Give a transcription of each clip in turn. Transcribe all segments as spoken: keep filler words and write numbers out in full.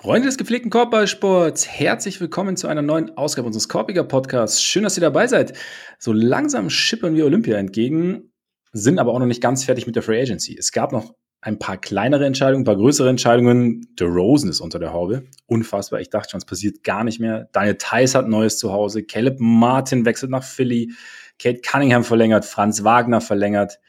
Freunde des gepflegten Korbballsports, herzlich willkommen zu einer neuen Ausgabe unseres Korbiger Podcasts. Schön, dass ihr dabei seid. So langsam schippern wir Olympia entgegen, sind aber auch noch nicht ganz fertig mit der Free Agency. Es gab noch ein paar kleinere Entscheidungen, ein paar größere Entscheidungen. DeRozan ist unter der Haube. Unfassbar. Ich dachte schon, es passiert gar nicht mehr. Daniel Theis hat ein neues Zuhause. Caleb Martin wechselt nach Philly. Kate Cunningham verlängert. Franz Wagner verlängert.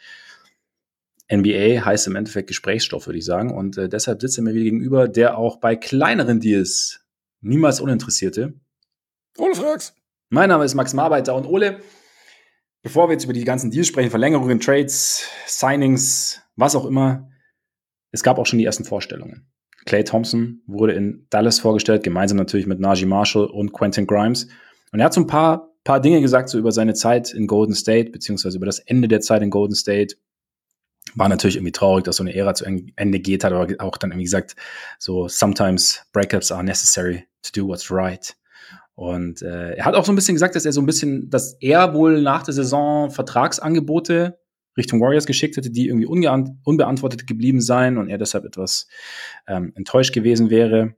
N B A heißt im Endeffekt Gesprächsstoff, würde ich sagen. Und äh, deshalb sitzt er mir wieder gegenüber, der auch bei kleineren Deals niemals uninteressierte. Ole Frags. Mein Name ist Max Marbeiter. Und Ole, bevor wir jetzt über die ganzen Deals sprechen, Verlängerungen, Trades, Signings, was auch immer, es gab auch schon die ersten Vorstellungen. Klay Thompson wurde in Dallas vorgestellt, gemeinsam natürlich mit Najee Marshall und Quentin Grimes. Und er hat so ein paar, paar Dinge gesagt, so über seine Zeit in Golden State, beziehungsweise über das Ende der Zeit in Golden State. War natürlich irgendwie traurig, dass so eine Ära zu Ende geht, hat aber auch dann irgendwie gesagt, so sometimes breakups are necessary to do what's right. Und äh, er hat auch so ein bisschen gesagt, dass er so ein bisschen, dass er wohl nach der Saison Vertragsangebote Richtung Warriors geschickt hätte, die irgendwie ungeant- unbeantwortet geblieben seien und er deshalb etwas ähm, enttäuscht gewesen wäre.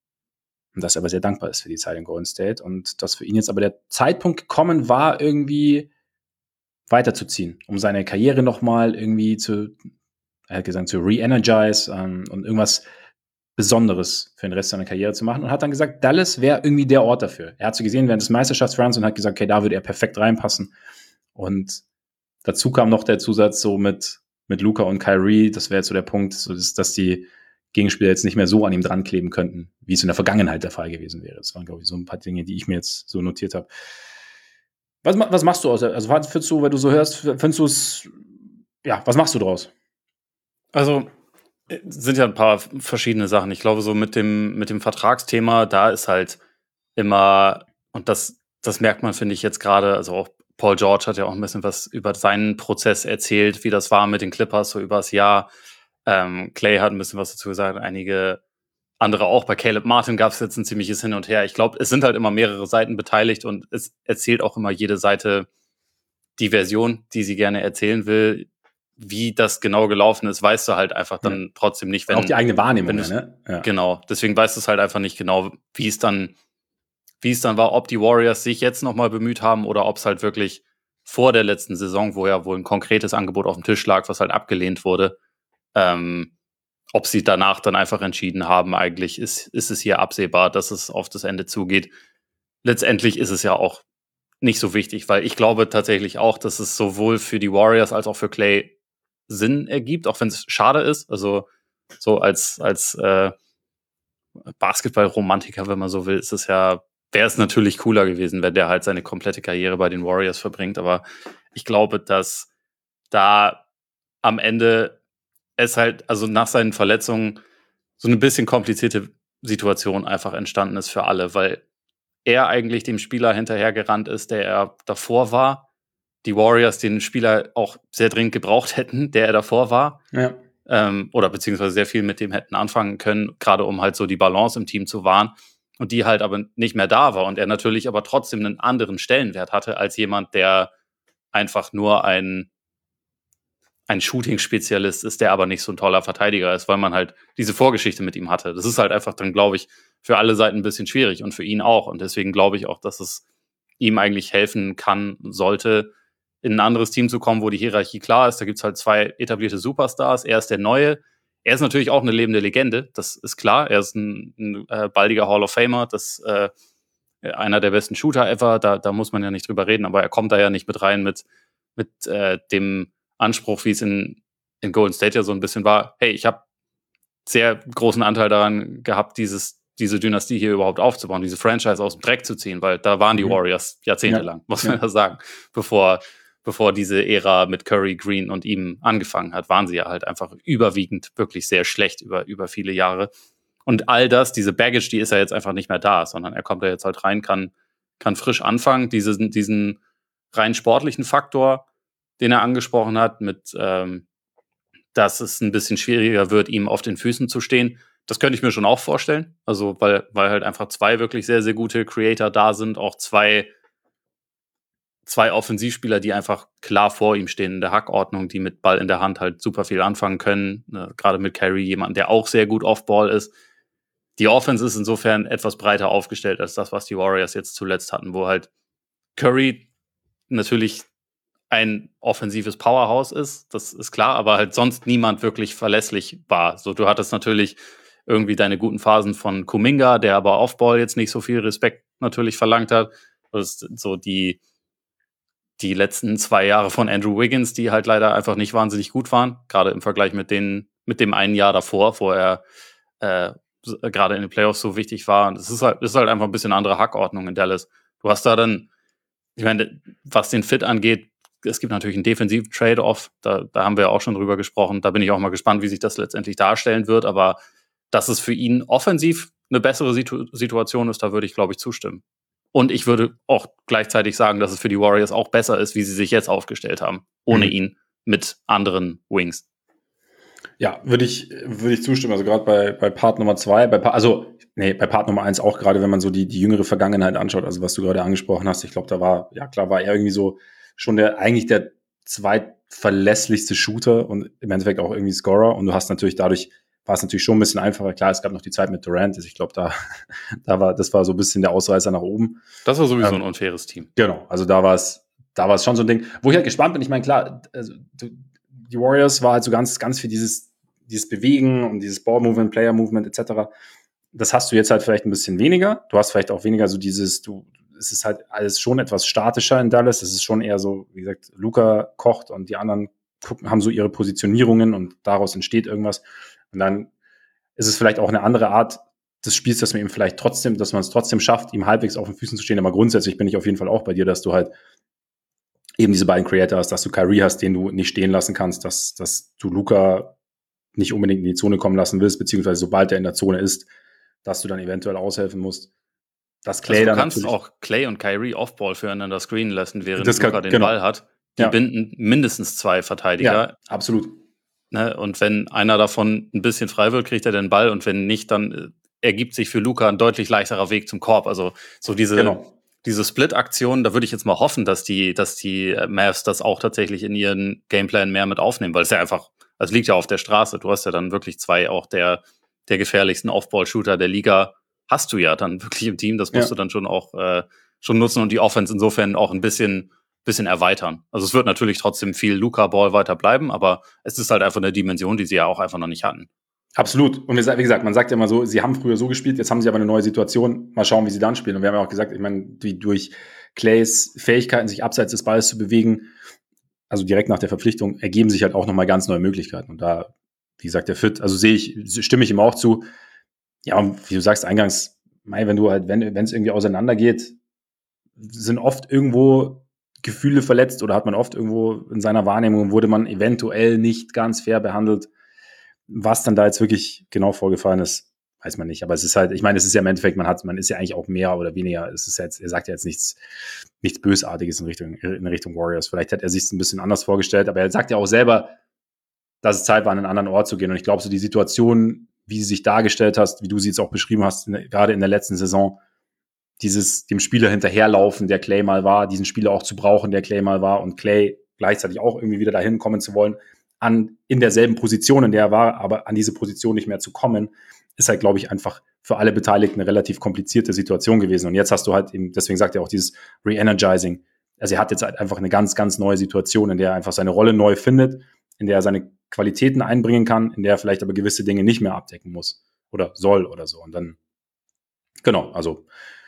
Und dass er aber sehr dankbar ist für die Zeit in Golden State und dass für ihn jetzt aber der Zeitpunkt gekommen war, irgendwie weiterzuziehen, um seine Karriere nochmal irgendwie zu, er hat gesagt, zu re-energize ähm, und irgendwas Besonderes für den Rest seiner Karriere zu machen und hat dann gesagt, Dallas wäre irgendwie der Ort dafür. Er hat so gesehen während des Meisterschaftsruns und hat gesagt, okay, da würde er perfekt reinpassen. Und dazu kam noch der Zusatz so mit, mit Luka und Kyrie, das wäre jetzt so der Punkt, so dass, dass die Gegenspieler jetzt nicht mehr so an ihm dran kleben könnten, wie es in der Vergangenheit der Fall gewesen wäre. Das waren, glaube ich, so ein paar Dinge, die ich mir jetzt so notiert habe. Was, was machst du aus? Also, findest du, wenn du so hörst, findest du es, ja, was machst du draus? Also, es sind ja ein paar verschiedene Sachen. Ich glaube, so mit dem, mit dem Vertragsthema, da ist halt immer, und das, das merkt man, finde ich, jetzt gerade, also auch Paul George hat ja auch ein bisschen was über seinen Prozess erzählt, wie das war mit den Clippers, so übers Jahr. Ähm, Clay hat ein bisschen was dazu gesagt, einige andere auch. Bei Caleb Martin gab es jetzt ein ziemliches Hin und Her. Ich glaube, es sind halt immer mehrere Seiten beteiligt und es erzählt auch immer jede Seite die Version, die sie gerne erzählen will. Wie das genau gelaufen ist, weißt du halt einfach dann ja. trotzdem nicht. Wenn auch die eigene Wahrnehmung, wenn ne? Ja. Genau, deswegen weißt du es halt einfach nicht genau, wie es dann, wie es dann war, ob die Warriors sich jetzt nochmal bemüht haben oder ob es halt wirklich vor der letzten Saison, wo ja wohl ein konkretes Angebot auf dem Tisch lag, was halt abgelehnt wurde, ähm, ob sie danach dann einfach entschieden haben, eigentlich ist, ist es hier absehbar, dass es auf das Ende zugeht. Letztendlich ist es ja auch nicht so wichtig, weil ich glaube tatsächlich auch, dass es sowohl für die Warriors als auch für Clay Sinn ergibt, auch wenn es schade ist. Also so als, als äh, Basketball-Romantiker, wenn man so will, ist es ja, wäre es natürlich cooler gewesen, wenn der halt seine komplette Karriere bei den Warriors verbringt. Aber ich glaube, dass da am Ende es halt, also nach seinen Verletzungen, so eine bisschen komplizierte Situation einfach entstanden ist für alle, weil er eigentlich dem Spieler hinterhergerannt ist, der er davor war. Die Warriors den Spieler auch sehr dringend gebraucht hätten, der er davor war. Ja. Ähm, oder beziehungsweise sehr viel mit dem hätten anfangen können, gerade um halt so die Balance im Team zu wahren. Und die halt aber nicht mehr da war. Und er natürlich aber trotzdem einen anderen Stellenwert hatte als jemand, der einfach nur ein ein Shooting-Spezialist ist, der aber nicht so ein toller Verteidiger ist, weil man halt diese Vorgeschichte mit ihm hatte. Das ist halt einfach dann, glaube ich, für alle Seiten ein bisschen schwierig und für ihn auch. Und deswegen glaube ich auch, dass es ihm eigentlich helfen kann, sollte, in ein anderes Team zu kommen, wo die Hierarchie klar ist. Da gibt es halt zwei etablierte Superstars. Er ist der Neue. Er ist natürlich auch eine lebende Legende, das ist klar. Er ist ein, ein äh, baldiger Hall of Famer, das äh, einer der besten Shooter ever. Da, da muss man ja nicht drüber reden, aber er kommt da ja nicht mit rein mit, mit äh, dem Anspruch, wie es in, in Golden State ja so ein bisschen war, hey, ich habe sehr großen Anteil daran gehabt, dieses, diese Dynastie hier überhaupt aufzubauen, diese Franchise aus dem Dreck zu ziehen, weil da waren die mhm. Warriors jahrzehntelang, ja. muss man ja. da sagen, bevor, bevor diese Ära mit Curry, Green und ihm angefangen hat, waren sie ja halt einfach überwiegend wirklich sehr schlecht über, über viele Jahre. Und all das, diese Baggage, die ist ja jetzt einfach nicht mehr da, sondern er kommt da jetzt halt rein, kann, kann frisch anfangen, diesen, diesen rein sportlichen Faktor, den er angesprochen hat, mit, ähm, dass es ein bisschen schwieriger wird, ihm auf den Füßen zu stehen. Das könnte ich mir schon auch vorstellen. Also, weil, weil halt einfach zwei wirklich sehr, sehr gute Creator da sind, auch zwei, zwei Offensivspieler, die einfach klar vor ihm stehen in der Hackordnung, die mit Ball in der Hand halt super viel anfangen können. Ne, gerade mit Kyrie, jemand, der auch sehr gut Off-Ball ist. die Offense ist insofern etwas breiter aufgestellt als das, was die Warriors jetzt zuletzt hatten, wo halt Curry natürlich ein offensives Powerhouse ist, das ist klar, aber halt sonst niemand wirklich verlässlich war. So, du hattest natürlich irgendwie deine guten Phasen von Kuminga, der aber Offball jetzt nicht so viel Respekt natürlich verlangt hat. Das ist so die, die letzten zwei Jahre von Andrew Wiggins, die halt leider einfach nicht wahnsinnig gut waren, gerade im Vergleich mit den, mit dem einen Jahr davor, wo er äh, gerade in den Playoffs so wichtig war. Und es ist halt, es ist halt einfach ein bisschen andere Hackordnung in Dallas. Du hast da dann, ich meine, was den Fit angeht, es gibt natürlich einen defensiven Trade-off, da, da haben wir ja auch schon drüber gesprochen. Da bin ich auch mal gespannt, wie sich das letztendlich darstellen wird, aber dass es für ihn offensiv eine bessere Situ- Situation ist, da würde ich, glaube ich, zustimmen. Und ich würde auch gleichzeitig sagen, dass es für die Warriors auch besser ist, wie sie sich jetzt aufgestellt haben, ohne mhm. ihn mit anderen Wings. Ja, würde ich, würde ich zustimmen. Also gerade bei, bei Part Nummer zwei, bei pa- also nee, bei Part Nummer eins auch, gerade wenn man so die, die jüngere Vergangenheit anschaut, also was du gerade angesprochen hast, ich glaube, da war, ja klar, war er irgendwie so schon der, eigentlich der zweitverlässlichste Shooter und im Endeffekt auch irgendwie Scorer. Und du hast natürlich dadurch, war es natürlich schon ein bisschen einfacher. Klar, es gab noch die Zeit mit Durant. Ich glaube, da, da war, das war so ein bisschen der Ausreißer nach oben. Das war sowieso ähm, ein unfaires Team. Genau, also da war es, da war es schon so ein Ding, wo ich halt gespannt bin. Ich meine, klar, also, die Warriors war halt so ganz, ganz für dieses, dieses Bewegen und dieses Ball-Movement, Player-Movement et cetera. Das hast du jetzt halt vielleicht ein bisschen weniger. Du hast vielleicht auch weniger so dieses, du, es ist halt alles schon etwas statischer in Dallas. Es ist schon eher so, wie gesagt, Luka kocht und die anderen gucken, haben so ihre Positionierungen und daraus entsteht irgendwas. Und dann ist es vielleicht auch eine andere Art des Spiels, dass man ihm vielleicht trotzdem, dass man es trotzdem schafft, ihm halbwegs auf den Füßen zu stehen. Aber grundsätzlich bin ich auf jeden Fall auch bei dir, dass du halt eben diese beiden Creator hast, dass du Kyrie hast, den du nicht stehen lassen kannst, dass, dass du Luka nicht unbedingt in die Zone kommen lassen willst, beziehungsweise sobald er in der Zone ist, dass du dann eventuell aushelfen musst. Dass Clay also du dann kannst auch Clay und Kyrie Offball füreinander screenen lassen, während das kann, Luka den genau. Ball hat. Die ja. binden mindestens zwei Verteidiger. Ja, absolut. Ne? Und wenn einer davon ein bisschen frei wird, kriegt er den Ball. Und wenn nicht, dann äh, ergibt sich für Luka ein deutlich leichterer Weg zum Korb. Also so diese, genau. diese Split-Aktion, da würde ich jetzt mal hoffen, dass die, dass die Mavs das auch tatsächlich in ihren Gameplan mehr mit aufnehmen, weil es ja einfach, es liegt ja auf der Straße. Du hast ja dann wirklich zwei auch der, der gefährlichsten Off-Ball-Shooter der Liga. Hast du ja dann wirklich im Team, das musst ja. du dann schon auch äh, schon nutzen und die Offense insofern auch ein bisschen, bisschen erweitern. Also es wird natürlich trotzdem viel Luka-Ball weiter bleiben, aber es ist halt einfach eine Dimension, die sie ja auch einfach noch nicht hatten. Absolut. Und wie gesagt, man sagt ja immer so, sie haben früher so gespielt, jetzt haben sie aber eine neue Situation. Mal schauen, wie sie dann spielen. Und wir haben ja auch gesagt, ich meine, wie durch Clays Fähigkeiten, sich abseits des Balls zu bewegen, also direkt nach der Verpflichtung, ergeben sich halt auch nochmal ganz neue Möglichkeiten. Und da, wie gesagt, der Fit, also sehe ich, stimme ich ihm auch zu. Ja, und wie du sagst eingangs, Mai, wenn du halt, wenn wenn es irgendwie auseinandergeht, sind oft irgendwo Gefühle verletzt oder hat man oft irgendwo in seiner Wahrnehmung, wurde man eventuell nicht ganz fair behandelt. Was dann da jetzt wirklich genau vorgefallen ist, weiß man nicht. Aber es ist halt, ich meine, es ist ja im Endeffekt, man hat, man ist ja eigentlich auch mehr oder weniger, es ist jetzt, er sagt ja jetzt nichts, nichts Bösartiges in Richtung, in Richtung Warriors. Vielleicht hat er sich es ein bisschen anders vorgestellt, aber er sagt ja auch selber, dass es Zeit war, an einen anderen Ort zu gehen. Und ich glaube, so die Situation, wie sie sich dargestellt hast, wie du sie jetzt auch beschrieben hast, in, gerade in der letzten Saison, dieses dem Spieler hinterherlaufen, der Clay mal war, diesen Spieler auch zu brauchen, der Clay mal war und Clay gleichzeitig auch irgendwie wieder dahin kommen zu wollen, an in derselben Position, in der er war, aber an diese Position nicht mehr zu kommen, ist halt, glaube ich, einfach für alle Beteiligten eine relativ komplizierte Situation gewesen. Und jetzt hast du halt eben, deswegen sagt er auch dieses Re-Energizing. Also er hat jetzt halt einfach eine ganz, ganz neue Situation, in der er einfach seine Rolle neu findet, in der er seine Qualitäten einbringen kann, in der er vielleicht aber gewisse Dinge nicht mehr abdecken muss oder soll oder so. Und dann, genau, also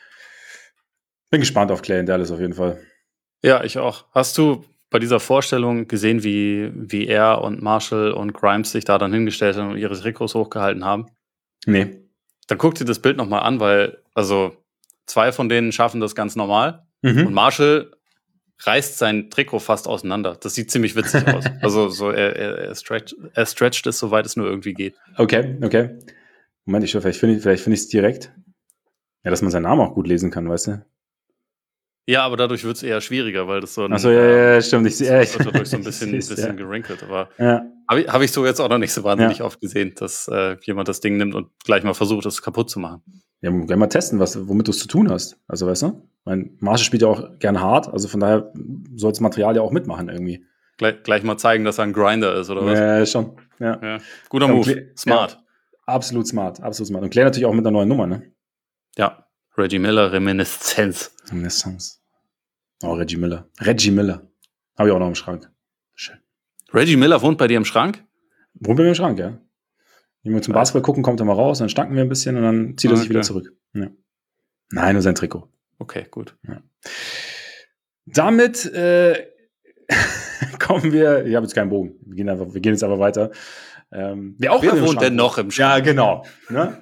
bin gespannt auf Clay in Dallas auf jeden Fall. Ja, ich auch. Hast du bei dieser Vorstellung gesehen, wie, wie er und Marshall und Grimes sich da dann hingestellt haben und ihre Trikots hochgehalten haben? Nee. Dann guck dir das Bild nochmal an, weil also zwei von denen schaffen das ganz normal mhm. und Marshall reißt sein Trikot fast auseinander. Das sieht ziemlich witzig aus. Also so er, er, er, stretch, er stretcht es, soweit es nur irgendwie geht. Okay, okay. Moment, ich schau, vielleicht finde ich vielleicht finde ich es direkt. Ja, dass man seinen Namen auch gut lesen kann, weißt du? Ja, aber dadurch wird es eher schwieriger, weil das so ein... Achso, ja, ja, ja, stimmt. Ich sehe echt. Das wird dadurch so ein bisschen, bisschen ja. gerinkelt. Aber ja. habe ich, hab ich so jetzt auch noch nicht so wahnsinnig ja. oft gesehen, dass äh, jemand das Ding nimmt und gleich mal versucht, es kaputt zu machen. Ja, wir können mal testen, was, womit du es zu tun hast. Also, weißt du? Mein Marshall spielt ja auch gerne hart, also von daher soll das Material ja auch mitmachen irgendwie. Gleich, gleich mal zeigen, dass er ein Grinder ist, oder was? Ja, schon. Ja. Ja. Guter ja, Move. Smart. Absolut smart, absolut smart. Und Clay natürlich auch mit einer neuen Nummer, ne? Ja, Reggie Miller, Reminiszenz. Reminiszenz. Oh, Reggie Miller. Reggie Miller. Habe ich auch noch im Schrank. Schön. Reggie Miller wohnt bei dir im Schrank? Wohnt bei mir im Schrank, ja. Wenn wir zum Basketball gucken, kommt er mal raus, dann stanken wir ein bisschen und dann zieht er sich Okay. wieder zurück. Ja. Nein, nur sein Trikot. Okay, gut. Ja. Damit äh, kommen wir, ich habe jetzt keinen Bogen, wir gehen, einfach, wir gehen jetzt einfach weiter. Ähm, wer auch Wer bei mir im wohnt Schrank denn noch im Schrank? Ja, genau. Ne?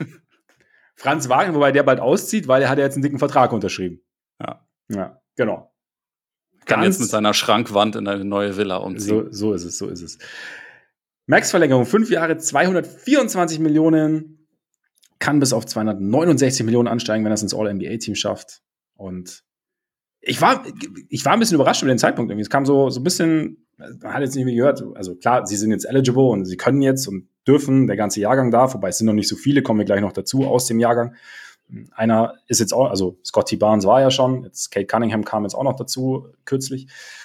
Franz Wagner, wobei der bald auszieht, weil er hat ja jetzt einen dicken Vertrag unterschrieben. Ja. Ja, genau. Kann Ganz- jetzt mit seiner Schrankwand in eine neue Villa umziehen. So, so ist es, so ist es. Max-Verlängerung, fünf Jahre, zweihundertvierundzwanzig Millionen, kann bis auf zweihundertneunundsechzig Millionen ansteigen, wenn er es ins All-N B A-Team schafft. Und ich war, ich war ein bisschen überrascht über den Zeitpunkt. Irgendwie. Es kam so, so ein bisschen, man hat jetzt nicht mehr gehört, also klar, sie sind jetzt eligible und sie können jetzt und dürfen, der ganze Jahrgang darf, wobei es sind noch nicht so viele, kommen wir gleich noch dazu aus dem Jahrgang. Einer ist jetzt auch, also Scotty Barnes war ja schon, jetzt Kate Cunningham kam jetzt auch noch dazu, kürzlich.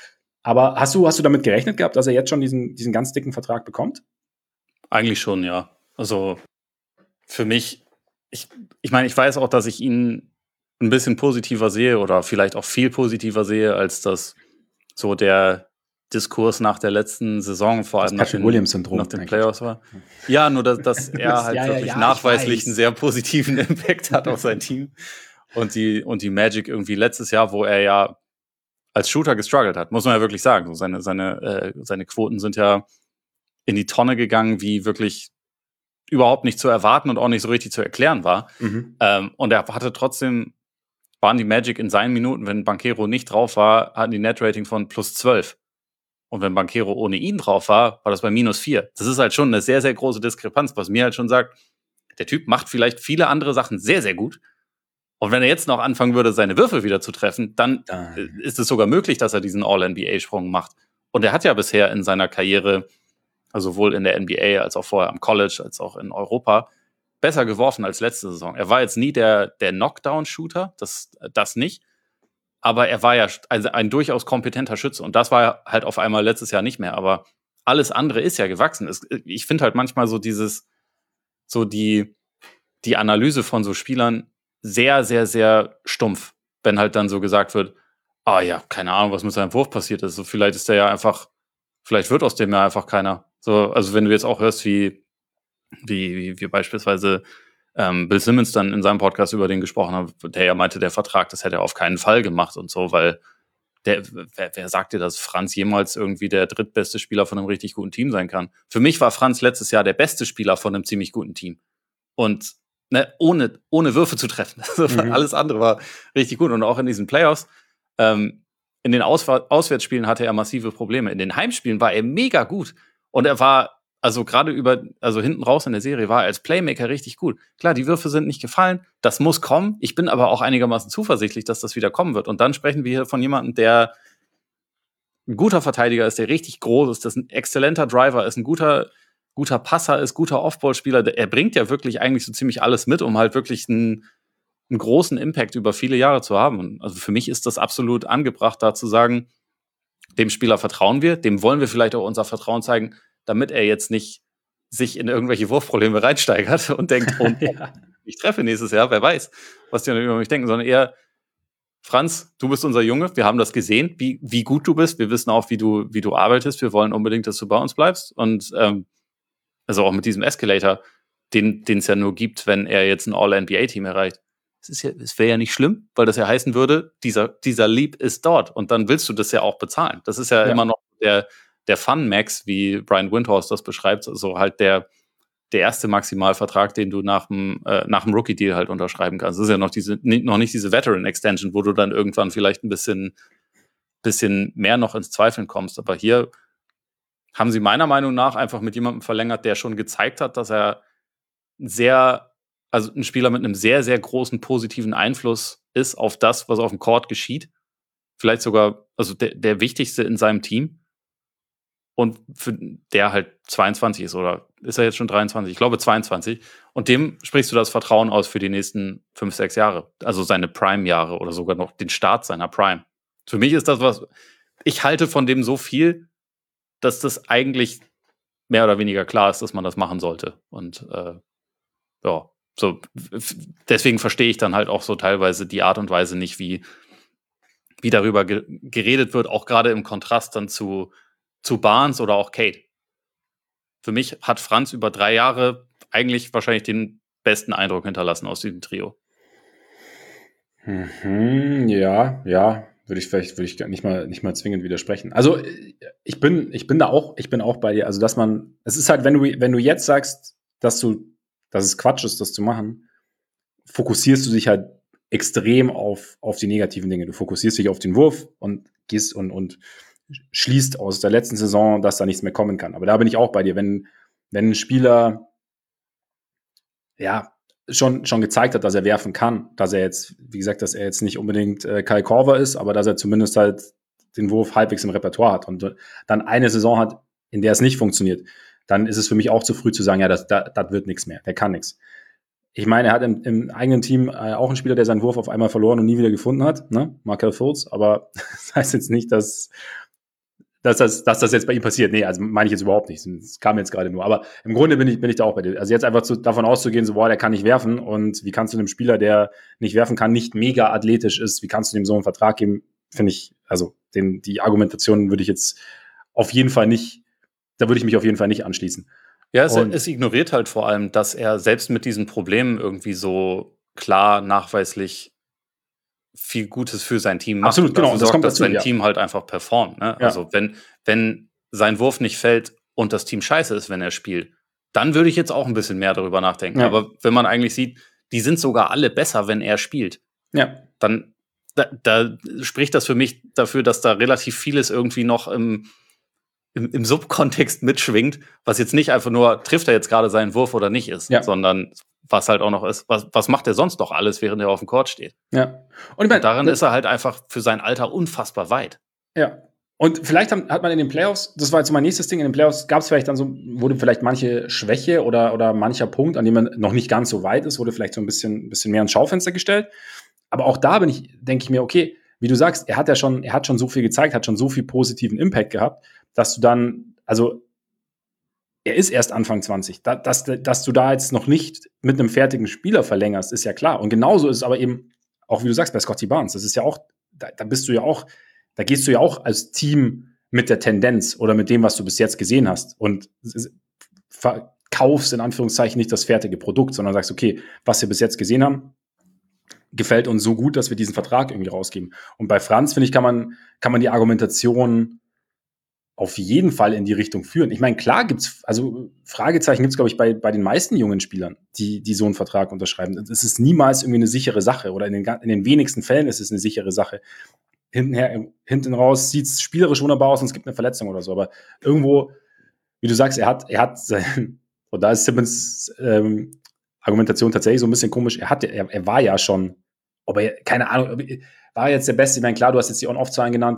Aber hast du, hast du damit gerechnet gehabt, dass er jetzt schon diesen, diesen ganz dicken Vertrag bekommt? Eigentlich schon, ja. Also für mich, ich, ich meine, ich weiß auch, dass ich ihn ein bisschen positiver sehe oder vielleicht auch viel positiver sehe, als das so der Diskurs nach der letzten Saison, vor allem nach Patrick den, Williams-Syndrom nach den eigentlich. Playoffs war. Ja, nur dass, dass er halt Ja, ja, wirklich ja, ich nachweislich weiß. einen sehr positiven Impact hat auf sein Team. Und die, und die Magic irgendwie letztes Jahr, wo er ja als Shooter gestruggelt hat, muss man ja wirklich sagen. So seine, seine, äh, seine Quoten sind ja in die Tonne gegangen, wie wirklich überhaupt nicht zu erwarten und auch nicht so richtig zu erklären war. Mhm. Ähm, und er hatte trotzdem, waren die Magic in seinen Minuten, wenn Banchero nicht drauf war, hatten die Net-Rating von plus zwölf. Und wenn Banchero ohne ihn drauf war, war das bei minus vier. Das ist halt schon eine sehr, sehr große Diskrepanz, was mir halt schon sagt, der Typ macht vielleicht viele andere Sachen sehr, sehr gut. Und wenn er jetzt noch anfangen würde, seine Würfel wieder zu treffen, dann Dann. äh, ist es sogar möglich, dass er diesen All-N B A-Sprung macht. Und er hat ja bisher in seiner Karriere, also sowohl in der N B A als auch vorher am College, als auch in Europa, besser geworfen als letzte Saison. Er war jetzt nie der, der Knockdown-Shooter, das, das nicht. Aber er war ja ein, ein durchaus kompetenter Schütze. Und das war halt auf einmal letztes Jahr nicht mehr. Aber alles andere ist ja gewachsen. Es, ich finde halt manchmal so dieses, so die, die Analyse von so Spielern sehr, sehr, sehr stumpf. Wenn halt dann so gesagt wird, ah ja, keine Ahnung, was mit seinem Wurf passiert ist. So, vielleicht ist der ja einfach, vielleicht wird aus dem ja einfach keiner. So, also wenn du jetzt auch hörst, wie, wie, wie, wie beispielsweise ähm, Bill Simmons dann in seinem Podcast über den gesprochen hat, der ja meinte, der Vertrag, das hätte er auf keinen Fall gemacht und so, weil der, wer, wer sagt dir, dass Franz jemals irgendwie der drittbeste Spieler von einem richtig guten Team sein kann? Für mich war Franz letztes Jahr der beste Spieler von einem ziemlich guten Team. Und ne, ohne, ohne Würfe zu treffen. Also Mhm. alles andere war richtig gut. Und auch in diesen Playoffs, ähm, in den Auswa- Auswärtsspielen hatte er massive Probleme. In den Heimspielen war er mega gut. Und er war, also gerade über, also hinten raus in der Serie war er als Playmaker richtig gut. Klar, die Würfe sind nicht gefallen, das muss kommen. Ich bin aber auch einigermaßen zuversichtlich, dass das wieder kommen wird. Und dann sprechen wir hier von jemandem, der ein guter Verteidiger ist, der richtig groß ist, das ein exzellenter Driver ist, ein guter, guter Passer ist, guter Offball-Spieler. Er bringt ja wirklich eigentlich so ziemlich alles mit, um halt wirklich einen, einen großen Impact über viele Jahre zu haben. Und also für mich ist das absolut angebracht, da zu sagen, dem Spieler vertrauen wir, dem wollen wir vielleicht auch unser Vertrauen zeigen, damit er jetzt nicht sich in irgendwelche Wurfprobleme reinsteigert und denkt, oh, Ja. ich treffe nächstes Jahr, wer weiß, was die dann über mich denken, sondern eher, Franz, du bist unser Junge, wir haben das gesehen, wie, wie gut du bist, wir wissen auch, wie du, wie du arbeitest, wir wollen unbedingt, dass du bei uns bleibst und ähm, also auch mit diesem Escalator, den es ja nur gibt, wenn er jetzt ein All-N B A-Team erreicht. Es ist ja, es wäre ja nicht schlimm, weil das ja heißen würde, dieser, dieser Leap ist dort und dann willst du das ja auch bezahlen. Das ist ja, Ja. immer noch der, der Fun-Max, wie Brian Windhorst das beschreibt, also halt der, der erste Maximalvertrag, den du nach dem, äh, nach dem Rookie-Deal halt unterschreiben kannst. Das ist ja noch diese, noch nicht diese Veteran-Extension, wo du dann irgendwann vielleicht ein bisschen, bisschen mehr noch ins Zweifeln kommst. Aber hier haben sie meiner Meinung nach einfach mit jemandem verlängert, der schon gezeigt hat, dass er sehr, also ein Spieler mit einem sehr, sehr großen positiven Einfluss ist auf das, was auf dem Court geschieht. Vielleicht sogar, also der, der wichtigste in seinem Team. Und für der halt zweiundzwanzig ist, oder ist er jetzt schon dreiundzwanzig? Ich glaube zweiundzwanzig. Und dem sprichst du das Vertrauen aus für die nächsten fünf, sechs Jahre. Also seine Prime-Jahre oder sogar noch den Start seiner Prime. Für mich ist das was, ich halte von dem so viel, dass das eigentlich mehr oder weniger klar ist, dass man das machen sollte. Und äh, ja, so, deswegen verstehe ich dann halt auch so teilweise die Art und Weise nicht, wie, wie darüber ge- geredet wird, auch gerade im Kontrast dann zu, zu Barnes oder auch Cade. Für mich hat Franz über drei Jahre eigentlich wahrscheinlich den besten Eindruck hinterlassen aus diesem Trio. Mhm, ja, ja, würde ich vielleicht, würde ich nicht mal, nicht mal zwingend widersprechen. Also ich bin, ich bin da auch, ich bin auch bei dir. Also dass man, es ist halt, wenn du, wenn du jetzt sagst, dass du, dass es Quatsch ist, das zu machen, fokussierst du dich halt extrem auf, auf die negativen Dinge. Du fokussierst dich auf den Wurf und gehst und, und schließt aus der letzten Saison, dass da nichts mehr kommen kann. Aber da bin ich auch bei dir. Wenn, wenn ein Spieler, ja, schon, schon gezeigt hat, dass er werfen kann, dass er jetzt, wie gesagt, dass er jetzt nicht unbedingt äh, Kyle Korver ist, aber dass er zumindest halt den Wurf halbwegs im Repertoire hat und dann eine Saison hat, in der es nicht funktioniert, dann ist es für mich auch zu früh zu sagen, ja, das, das, das wird nichts mehr, der kann nichts. Ich meine, er hat im, im eigenen Team äh, auch einen Spieler, der seinen Wurf auf einmal verloren und nie wieder gefunden hat, ne? Markel Fultz, aber das heißt jetzt nicht, dass dass das, dass das jetzt bei ihm passiert. Nee, also meine ich jetzt überhaupt nicht. Das kam jetzt gerade nur. Aber im Grunde bin ich, bin ich da auch bei dir. Also jetzt einfach zu, davon auszugehen, so, boah, der kann nicht werfen. Und wie kannst du einem Spieler, der nicht werfen kann, nicht mega athletisch ist, wie kannst du dem so einen Vertrag geben? Finde ich, also den, die Argumentation würde ich jetzt auf jeden Fall nicht, da würde ich mich auf jeden Fall nicht anschließen. Ja, es, es ignoriert halt vor allem, dass er selbst mit diesen Problemen irgendwie so klar nachweislich viel Gutes für sein Team macht. Absolut, genau. Und das sorgt, dass sein ja. Team halt einfach performt. Ne? Ja. Also wenn, wenn sein Wurf nicht fällt und das Team scheiße ist, wenn er spielt, dann würde ich jetzt auch ein bisschen mehr darüber nachdenken. Ja. Aber wenn man eigentlich sieht, die sind sogar alle besser, wenn er spielt, ja. dann da, da spricht das für mich dafür, dass da relativ vieles irgendwie noch im, im, im Subkontext mitschwingt, was jetzt nicht einfach nur, trifft er jetzt gerade seinen Wurf oder nicht ist, ja. sondern was halt auch noch ist, was, was macht er sonst noch alles, während er auf dem Court steht? Ja. Und, ich mein, und darin ist er halt einfach für sein Alter unfassbar weit. Ja. Und vielleicht hat man in den Playoffs, das war jetzt so mein nächstes Ding, in den Playoffs gab es vielleicht dann so, wurde vielleicht manche Schwäche oder, oder mancher Punkt, an dem man noch nicht ganz so weit ist, wurde vielleicht so ein bisschen, bisschen mehr ins Schaufenster gestellt. Aber auch da bin ich, denke ich mir, okay, wie du sagst, er hat ja schon, er hat schon so viel gezeigt, hat schon so viel positiven Impact gehabt, dass du dann, also er ist erst Anfang zwanzig. Da, dass, dass du da jetzt noch nicht mit einem fertigen Spieler verlängerst, ist ja klar. Und genauso ist es aber eben, auch wie du sagst, bei Scottie Barnes. Das ist ja auch, da, da bist du ja auch, da gehst du ja auch als Team mit der Tendenz oder mit dem, was du bis jetzt gesehen hast. Und verkaufst in Anführungszeichen nicht das fertige Produkt, sondern sagst, okay, was wir bis jetzt gesehen haben, gefällt uns so gut, dass wir diesen Vertrag irgendwie rausgeben. Und bei Franz, finde ich, kann man, kann man die Argumentation auf jeden Fall in die Richtung führen. Ich meine, klar gibt's, also Fragezeichen gibt's, glaube ich, bei, bei den meisten jungen Spielern, die, die so einen Vertrag unterschreiben. Es ist niemals irgendwie eine sichere Sache oder in den, in den wenigsten Fällen ist es eine sichere Sache. Hintenher, hinten raus sieht's spielerisch wunderbar aus und es gibt eine Verletzung oder so. Aber irgendwo, wie du sagst, er hat, er hat sein, und da ist Simmons ähm, Argumentation tatsächlich so ein bisschen komisch. Er hatte, er, er war ja schon, aber er, keine Ahnung, war er jetzt der Beste? Ich meine, klar, du hast jetzt die On-Off-Zahlen genannt.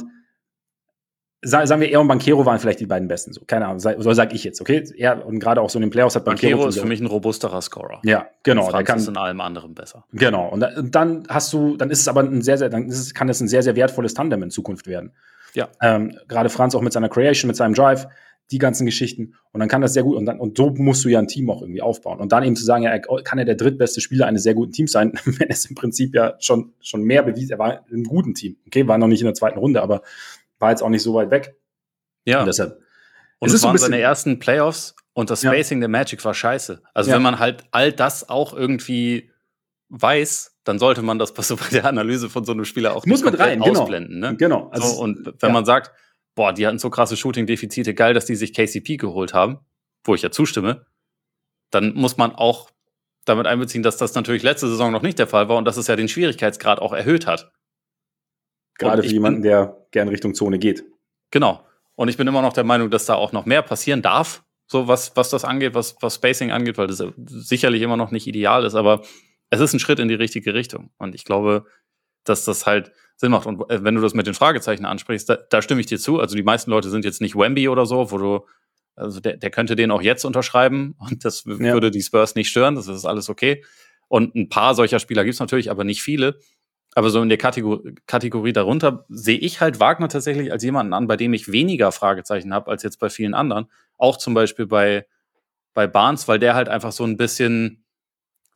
Sagen wir, er und Banchero waren vielleicht die beiden Besten. So, keine Ahnung, so sage ich jetzt, okay? Er, und gerade auch so in den Playoffs hat Banchero... Banchero ist für mich ein robusterer Scorer. Ja, genau. Franz der kann, ist in allem anderen besser. Genau. Und, und dann hast du, dann ist es aber ein sehr, sehr, dann ist es, kann es ein sehr, sehr wertvolles Tandem in Zukunft werden. Ja. Ähm, gerade Franz auch mit seiner Creation, mit seinem Drive, die ganzen Geschichten. Und dann kann das sehr gut, und, dann, und so musst du ja ein Team auch irgendwie aufbauen. Und dann eben zu sagen, ja, er kann ja der drittbeste Spieler eines sehr guten Teams sein, wenn es im Prinzip ja schon, schon mehr bewiesen, er war in einem guten Team. Okay, war noch nicht in der zweiten Runde, aber war jetzt auch nicht so weit weg. Ja. Und deshalb. Und es, es waren so seine ersten Playoffs und das Spacing ja. der Magic war scheiße. Also ja. wenn man halt all das auch irgendwie weiß, dann sollte man das bei der Analyse von so einem Spieler auch muss mit rein, ausblenden. Genau. Ne? genau. Also, so, und wenn ja. man sagt, boah, die hatten so krasse Shooting-Defizite, geil, dass die sich K C P geholt haben, wo ich ja zustimme, dann muss man auch damit einbeziehen, dass das natürlich letzte Saison noch nicht der Fall war und dass es ja den Schwierigkeitsgrad auch erhöht hat. Gerade für jemanden, bin, der gern Richtung Zone geht. Genau. Und ich bin immer noch der Meinung, dass da auch noch mehr passieren darf, so was, was das angeht, was, was Spacing angeht, weil das sicherlich immer noch nicht ideal ist, aber es ist ein Schritt in die richtige Richtung. Und ich glaube, dass das halt Sinn macht. Und wenn du das mit den Fragezeichen ansprichst, da, da stimme ich dir zu. Also die meisten Leute sind jetzt nicht Wemby oder so, wo du, also der, der könnte den auch jetzt unterschreiben und das ja. würde die Spurs nicht stören, das ist alles okay. Und ein paar solcher Spieler gibt es natürlich, aber nicht viele. Aber so in der Kategorie, Kategorie darunter sehe ich halt Wagner tatsächlich als jemanden an, bei dem ich weniger Fragezeichen habe als jetzt bei vielen anderen. Auch zum Beispiel bei, bei Barnes, weil der halt einfach so ein bisschen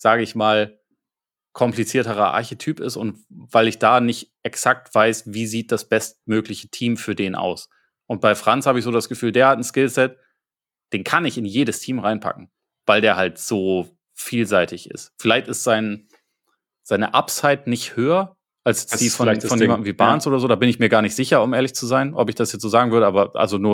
sage ich mal, komplizierterer Archetyp ist und weil ich da nicht exakt weiß, wie sieht das bestmögliche Team für den aus. Und bei Franz habe ich so das Gefühl, der hat ein Skillset, den kann ich in jedes Team reinpacken, weil der halt so vielseitig ist. Vielleicht ist sein, seine Upside nicht höher als die von, von jemandem wie Barnes ja. oder so. Da bin ich mir gar nicht sicher, um ehrlich zu sein, ob ich das jetzt so sagen würde, aber also nur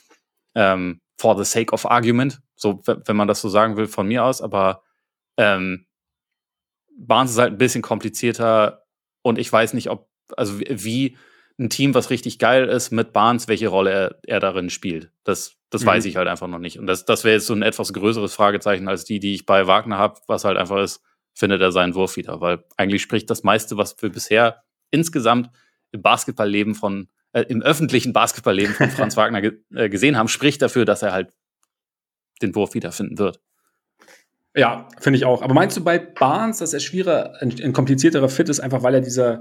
ähm, for the sake of argument, so wenn man das so sagen will von mir aus, aber ähm, Barnes ist halt ein bisschen komplizierter und ich weiß nicht, ob, also wie ein Team, was richtig geil ist, mit Barnes, welche Rolle er, er darin spielt. Das, das mhm. weiß ich halt einfach noch nicht. Und das, das wäre jetzt so ein etwas größeres Fragezeichen als die, die ich bei Wagner habe, was halt einfach ist, findet er seinen Wurf wieder. Weil eigentlich spricht das meiste, was wir bisher insgesamt im Basketballleben von, äh, im öffentlichen Basketballleben von Franz Wagner ge- äh, gesehen haben, spricht dafür, dass er halt den Wurf wiederfinden wird. Ja, finde ich auch. Aber meinst du bei Barnes, dass er schwieriger, ein, ein komplizierterer Fit ist, einfach weil er dieser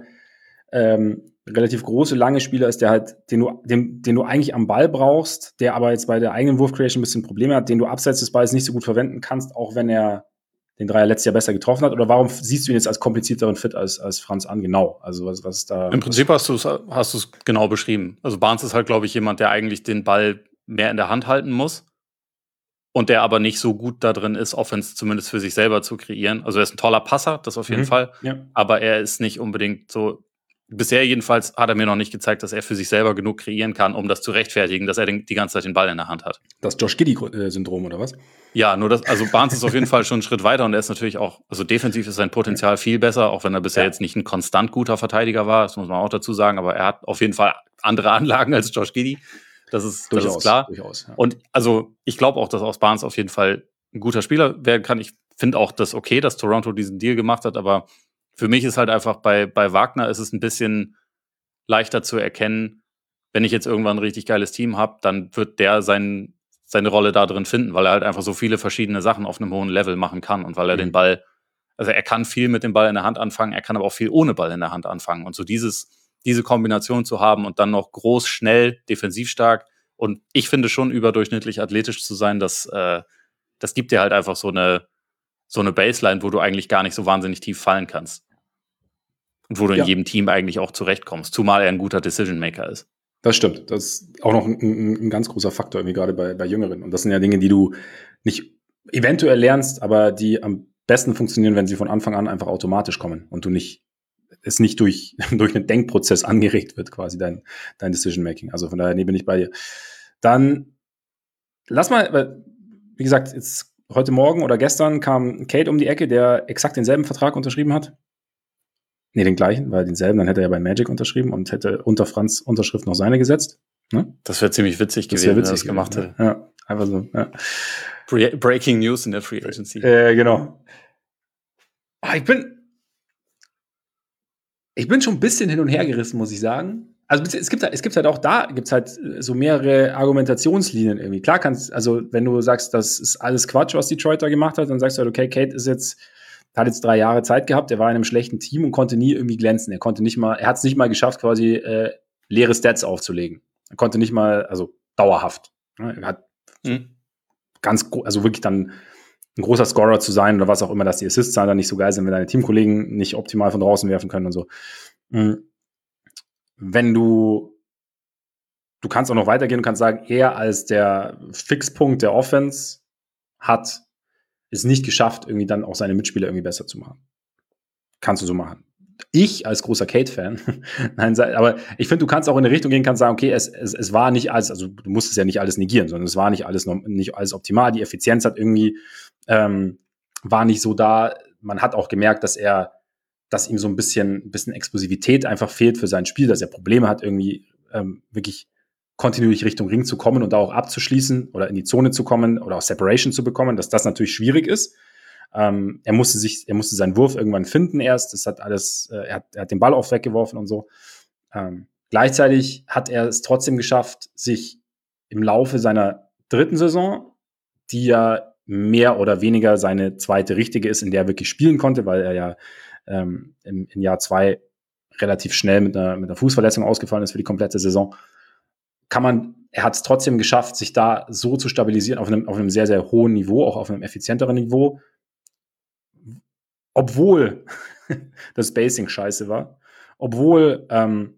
ähm, relativ große, lange Spieler ist, der halt, den du, den, den du eigentlich am Ball brauchst, der aber jetzt bei der eigenen Wurf-Creation ein bisschen Probleme hat, den du abseits des Balls nicht so gut verwenden kannst, auch wenn er den Dreier letztes Jahr besser getroffen hat? Oder warum siehst du ihn jetzt als komplizierteren Fit als, als Franz an? Genau. Also was, was ist da? Im Prinzip hast du es hast du's genau beschrieben. Also Barnes ist halt, glaube ich, jemand, der eigentlich den Ball mehr in der Hand halten muss. Und der aber nicht so gut da drin ist, Offense zumindest für sich selber zu kreieren. Also er ist ein toller Passer, das auf jeden mhm. Fall. Ja. Aber er ist nicht unbedingt so, bisher jedenfalls hat er mir noch nicht gezeigt, dass er für sich selber genug kreieren kann, um das zu rechtfertigen, dass er den, die ganze Zeit den Ball in der Hand hat. Das Josh Giddey-Syndrom oder was? Ja, nur das, also Barnes ist auf jeden Fall schon einen Schritt weiter und er ist natürlich auch, also defensiv ist sein Potenzial viel besser, auch wenn er bisher ja. jetzt nicht ein konstant guter Verteidiger war, das muss man auch dazu sagen, aber er hat auf jeden Fall andere Anlagen als Josh Giddey. Das ist, durchaus, das ist klar. Durchaus, ja. Und also ich glaube auch, dass aus Barnes auf jeden Fall ein guter Spieler werden kann. Ich finde auch das okay, dass Toronto diesen Deal gemacht hat, aber für mich ist halt einfach bei, bei Wagner ist es ein bisschen leichter zu erkennen, wenn ich jetzt irgendwann ein richtig geiles Team habe, dann wird der sein, seine Rolle da drin finden, weil er halt einfach so viele verschiedene Sachen auf einem hohen Level machen kann und weil er mhm. den Ball, also er kann viel mit dem Ball in der Hand anfangen, er kann aber auch viel ohne Ball in der Hand anfangen. Und so dieses diese Kombination zu haben und dann noch groß, schnell, defensiv stark und ich finde schon überdurchschnittlich athletisch zu sein, das, äh, das gibt dir halt einfach so eine, so eine Baseline, wo du eigentlich gar nicht so wahnsinnig tief fallen kannst. Und wo du ja. in jedem Team eigentlich auch zurechtkommst, zumal er ein guter Decision-Maker ist. Das stimmt. Das ist auch noch ein, ein, ein ganz großer Faktor, irgendwie gerade bei, bei Jüngeren. Und das sind ja Dinge, die du nicht eventuell lernst, aber die am besten funktionieren, wenn sie von Anfang an einfach automatisch kommen und du nicht es nicht durch, durch einen Denkprozess angeregt wird, quasi dein, dein Decision-Making. Also von daher, nee, bin ich bei dir. Dann lass mal, wie gesagt, jetzt heute Morgen oder gestern kam Cade um die Ecke, der exakt denselben Vertrag unterschrieben hat. Nee, den gleichen, weil denselben, dann hätte er ja bei Magic unterschrieben und hätte unter Franz Unterschrift noch seine gesetzt. Ne? Das wäre ziemlich witzig gewesen, wenn er das gemacht hätte. Ja. ja, einfach so. Ja. Breaking News in der Free Agency. Äh, genau. Ah, ich bin Ich bin schon ein bisschen hin und her gerissen, muss ich sagen. Also es gibt, es gibt halt auch da, gibt's halt so mehrere Argumentationslinien irgendwie. Klar kannst, also wenn du sagst, das ist alles Quatsch, was Detroit da gemacht hat, dann sagst du halt, okay, Cade ist jetzt, hat jetzt drei Jahre Zeit gehabt, er war in einem schlechten Team und konnte nie irgendwie glänzen. Er konnte nicht mal, er hat es nicht mal geschafft, quasi äh, leere Stats aufzulegen. Er konnte nicht mal, also dauerhaft. Er hat mhm. ganz, also wirklich dann ein großer Scorer zu sein oder was auch immer, dass die Assist-Zahlen dann nicht so geil sind, wenn deine Teamkollegen nicht optimal von draußen werfen können und so. Wenn du, du kannst auch noch weitergehen und kannst sagen, er als der Fixpunkt der Offense hat es nicht geschafft, irgendwie dann auch seine Mitspieler irgendwie besser zu machen. Kannst du so machen. Ich als großer Cade-Fan, nein, aber ich finde, du kannst auch in eine Richtung gehen, kannst sagen, okay, es, es, es war nicht alles, also du musst es ja nicht alles negieren, sondern es war nicht alles, nicht alles optimal, die Effizienz hat irgendwie, ähm, war nicht so da. Man hat auch gemerkt, dass er, dass ihm so ein bisschen, ein bisschen Explosivität einfach fehlt für sein Spiel, dass er Probleme hat, irgendwie ähm, wirklich kontinuierlich Richtung Ring zu kommen und da auch abzuschließen oder in die Zone zu kommen oder auch Separation zu bekommen, dass das natürlich schwierig ist. Ähm, er musste sich, er musste seinen Wurf irgendwann finden erst. Das hat alles, äh, er, hat, er hat den Ball oft weggeworfen und so. Ähm, gleichzeitig hat er es trotzdem geschafft, sich im Laufe seiner dritten Saison, die ja mehr oder weniger seine zweite richtige ist, in der er wirklich spielen konnte, weil er ja ähm, im, im Jahr zwei relativ schnell mit einer, mit einer Fußverletzung ausgefallen ist für die komplette Saison, kann man, er hat es trotzdem geschafft, sich da so zu stabilisieren auf einem, auf einem sehr, sehr hohen Niveau, auch auf einem effizienteren Niveau, obwohl das Spacing scheiße war, obwohl ähm,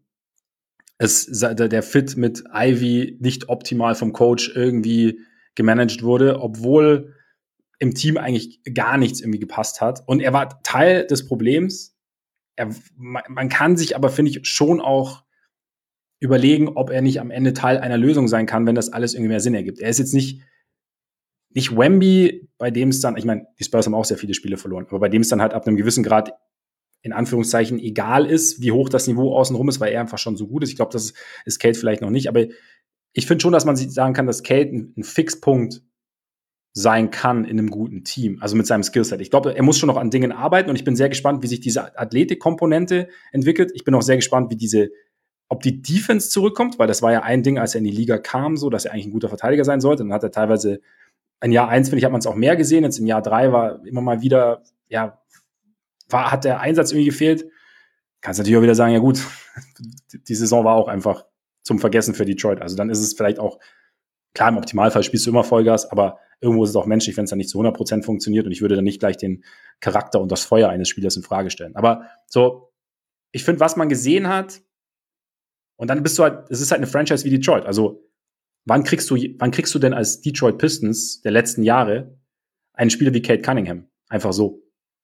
es, der Fit mit Ivy nicht optimal vom Coach irgendwie gemanagt wurde, obwohl im Team eigentlich gar nichts irgendwie gepasst hat. Und er war Teil des Problems. Er, man kann sich aber, finde ich, schon auch überlegen, ob er nicht am Ende Teil einer Lösung sein kann, wenn das alles irgendwie mehr Sinn ergibt. Er ist jetzt nicht, nicht Wemby, bei dem es dann, ich meine, die Spurs haben auch sehr viele Spiele verloren, aber bei dem es dann halt ab einem gewissen Grad in Anführungszeichen egal ist, wie hoch das Niveau außenrum ist, weil er einfach schon so gut ist. Ich glaube, das ist Kate vielleicht noch nicht, aber ich finde schon, dass man sagen kann, dass Kate ein, ein Fixpunkt sein kann in einem guten Team, also mit seinem Skillset. Ich glaube, er muss schon noch an Dingen arbeiten und ich bin sehr gespannt, wie sich diese Athletikkomponente entwickelt. Ich bin auch sehr gespannt, wie diese, ob die Defense zurückkommt, weil das war ja ein Ding, als er in die Liga kam, so, dass er eigentlich ein guter Verteidiger sein sollte. Dann hat er teilweise in Jahr eins, finde ich, hat man es auch mehr gesehen. Jetzt im Jahr drei war immer mal wieder, ja, war, hat der Einsatz irgendwie gefehlt. Kannst natürlich auch wieder sagen, ja gut, die Saison war auch einfach zum Vergessen für Detroit. Also dann ist es vielleicht auch, klar, im Optimalfall spielst du immer Vollgas, aber irgendwo ist es auch menschlich, wenn es dann nicht zu hundert Prozent funktioniert und ich würde dann nicht gleich den Charakter und das Feuer eines Spielers in Frage stellen. Aber so, ich finde, was man gesehen hat, und dann bist du halt, es ist halt eine Franchise wie Detroit. Also wann kriegst du, wann kriegst du denn als Detroit Pistons der letzten Jahre einen Spieler wie Kate Cunningham? Einfach so.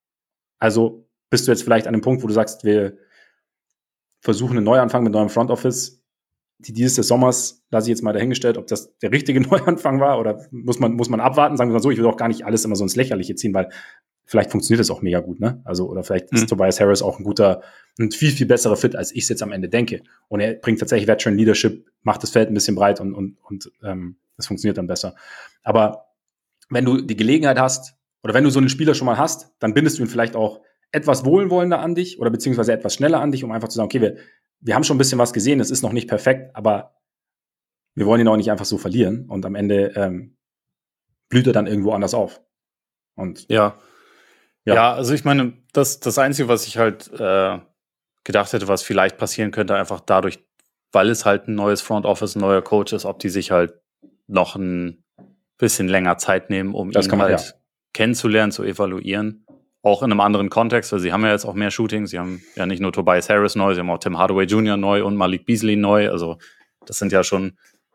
Also bist du jetzt vielleicht an einem Punkt, wo du sagst, wir versuchen einen Neuanfang mit neuem Front Office. Die Deals des Sommers lasse ich jetzt mal dahingestellt, ob das der richtige Neuanfang war oder muss man, muss man abwarten, sagen wir mal so, ich will auch gar nicht alles immer so ins Lächerliche ziehen, weil vielleicht funktioniert das auch mega gut, ne? Also, oder vielleicht ist mhm. Tobias Harris auch ein guter, ein viel, viel besserer Fit, als ich es jetzt am Ende denke. Und er bringt tatsächlich Veteran Leadership, macht das Feld ein bisschen breit und, und, und ähm, das funktioniert dann besser. Aber wenn du die Gelegenheit hast, oder wenn du so einen Spieler schon mal hast, dann bindest du ihn vielleicht auch etwas wohlwollender an dich oder beziehungsweise etwas schneller an dich, um einfach zu sagen, okay, wir, wir haben schon ein bisschen was gesehen, es ist noch nicht perfekt, aber wir wollen ihn auch nicht einfach so verlieren und am Ende ähm, blüht er dann irgendwo anders auf. Und ja. ja, ja, also ich meine, das, das Einzige, was ich halt äh, gedacht hätte, was vielleicht passieren könnte, einfach dadurch, weil es halt ein neues Front Office, ein neuer Coach ist, ob die sich halt noch ein bisschen länger Zeit nehmen, um das ihn man, halt ja. kennenzulernen, zu evaluieren. Auch in einem anderen Kontext, weil sie haben ja jetzt auch mehr Shootings. Sie haben ja nicht nur Tobias Harris neu, sie haben auch Tim Hardaway Junior neu und Malik Beasley neu. Also das sind ja schon,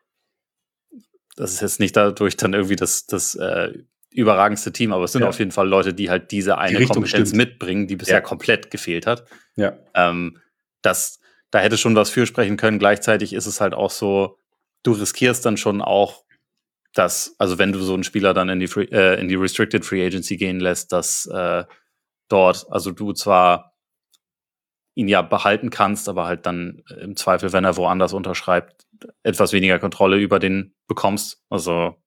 das ist jetzt nicht dadurch dann irgendwie das, das äh, überragendste Team, aber es sind ja. auf jeden Fall Leute, die halt diese eine die Kompetenz stimmt. mitbringen, die bisher ja. komplett gefehlt hat. Ja. Ähm, das, da hätte schon was für sprechen können. Gleichzeitig ist es halt auch so, du riskierst dann schon auch, dass, also wenn du so einen Spieler dann in die, Free, äh, in die Restricted Free Agency gehen lässt, dass äh, dort, also du zwar ihn ja behalten kannst, aber halt dann im Zweifel, wenn er woanders unterschreibt, etwas weniger Kontrolle über den bekommst. Also,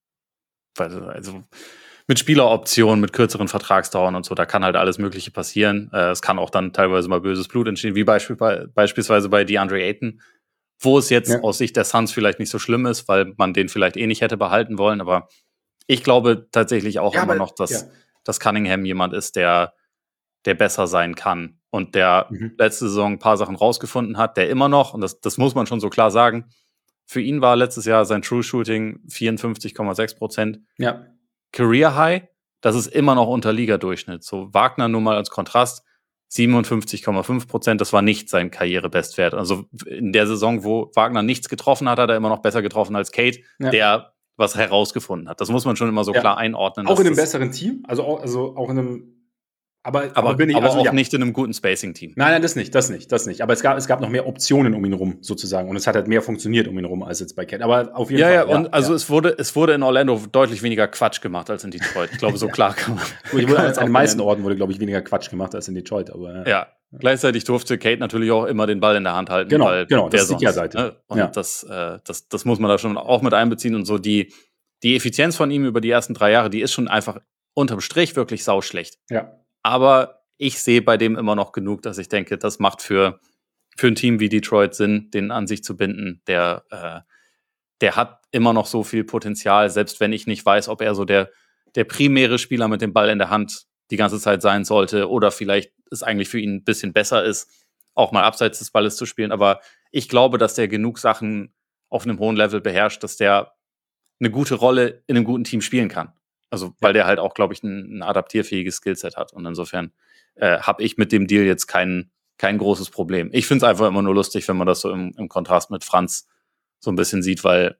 also mit Spieleroptionen, mit kürzeren Vertragsdauern und so, da kann halt alles Mögliche passieren. Äh, es kann auch dann teilweise mal böses Blut entstehen, wie beispiel, beispielsweise bei DeAndre Ayton, wo es jetzt ja. aus Sicht der Suns vielleicht nicht so schlimm ist, weil man den vielleicht eh nicht hätte behalten wollen, aber ich glaube tatsächlich auch ja, immer aber, noch, dass, ja. dass Cunningham jemand ist, der, der besser sein kann und der mhm. letzte Saison ein paar Sachen rausgefunden hat, der immer noch, und das, das muss man schon so klar sagen, für ihn war letztes Jahr sein True Shooting vierundfünfzig Komma sechs Prozent. Ja. Career High, das ist immer noch unter Liga-Durchschnitt. So Wagner nur mal als Kontrast, siebenundfünfzig Komma fünf Prozent, das war nicht sein Karrierebestwert. Also in der Saison, wo Wagner nichts getroffen hat, hat er immer noch besser getroffen als Kate, ja. der was herausgefunden hat. Das muss man schon immer so ja. klar einordnen. Auch in einem besseren Team, also auch, also auch in einem Aber, aber, aber, bin ich, aber also, auch ja. nicht in einem guten Spacing-Team. Nein, nein, das nicht, das nicht, das nicht. Aber es gab, es gab noch mehr Optionen um ihn rum, sozusagen. Und es hat halt mehr funktioniert um ihn rum als jetzt bei Cat. Aber auf jeden ja, Fall. Ja, und ja, also ja. es wurde, es wurde in Orlando deutlich weniger Quatsch gemacht als in Detroit. Ich glaube, so klar kann man. Gut, wurde, an den meisten Orten wurde, glaube ich, weniger Quatsch gemacht als in Detroit. Aber, ja. ja. Gleichzeitig durfte Kate natürlich auch immer den Ball in der Hand halten. Genau, weil genau, das ist sonst, die Kehrseite. Ne? Und ja. das, äh, das, das muss man da schon auch mit einbeziehen. Und so die, die Effizienz von ihm über die ersten drei Jahre, die ist schon einfach unterm Strich wirklich sauschlecht. Ja. Aber ich sehe bei dem immer noch genug, dass ich denke, das macht für, für ein Team wie Detroit Sinn, den an sich zu binden. Der, äh, der hat immer noch so viel Potenzial, selbst wenn ich nicht weiß, ob er so der, der primäre Spieler mit dem Ball in der Hand die ganze Zeit sein sollte oder vielleicht es eigentlich für ihn ein bisschen besser ist, auch mal abseits des Balles zu spielen. Aber ich glaube, dass der genug Sachen auf einem hohen Level beherrscht, dass der eine gute Rolle in einem guten Team spielen kann. Also, weil der halt auch, glaube ich, ein, ein adaptierfähiges Skillset hat. Und insofern äh, habe ich mit dem Deal jetzt kein, kein großes Problem. Ich finde es einfach immer nur lustig, wenn man das so im, im Kontrast mit Franz so ein bisschen sieht, weil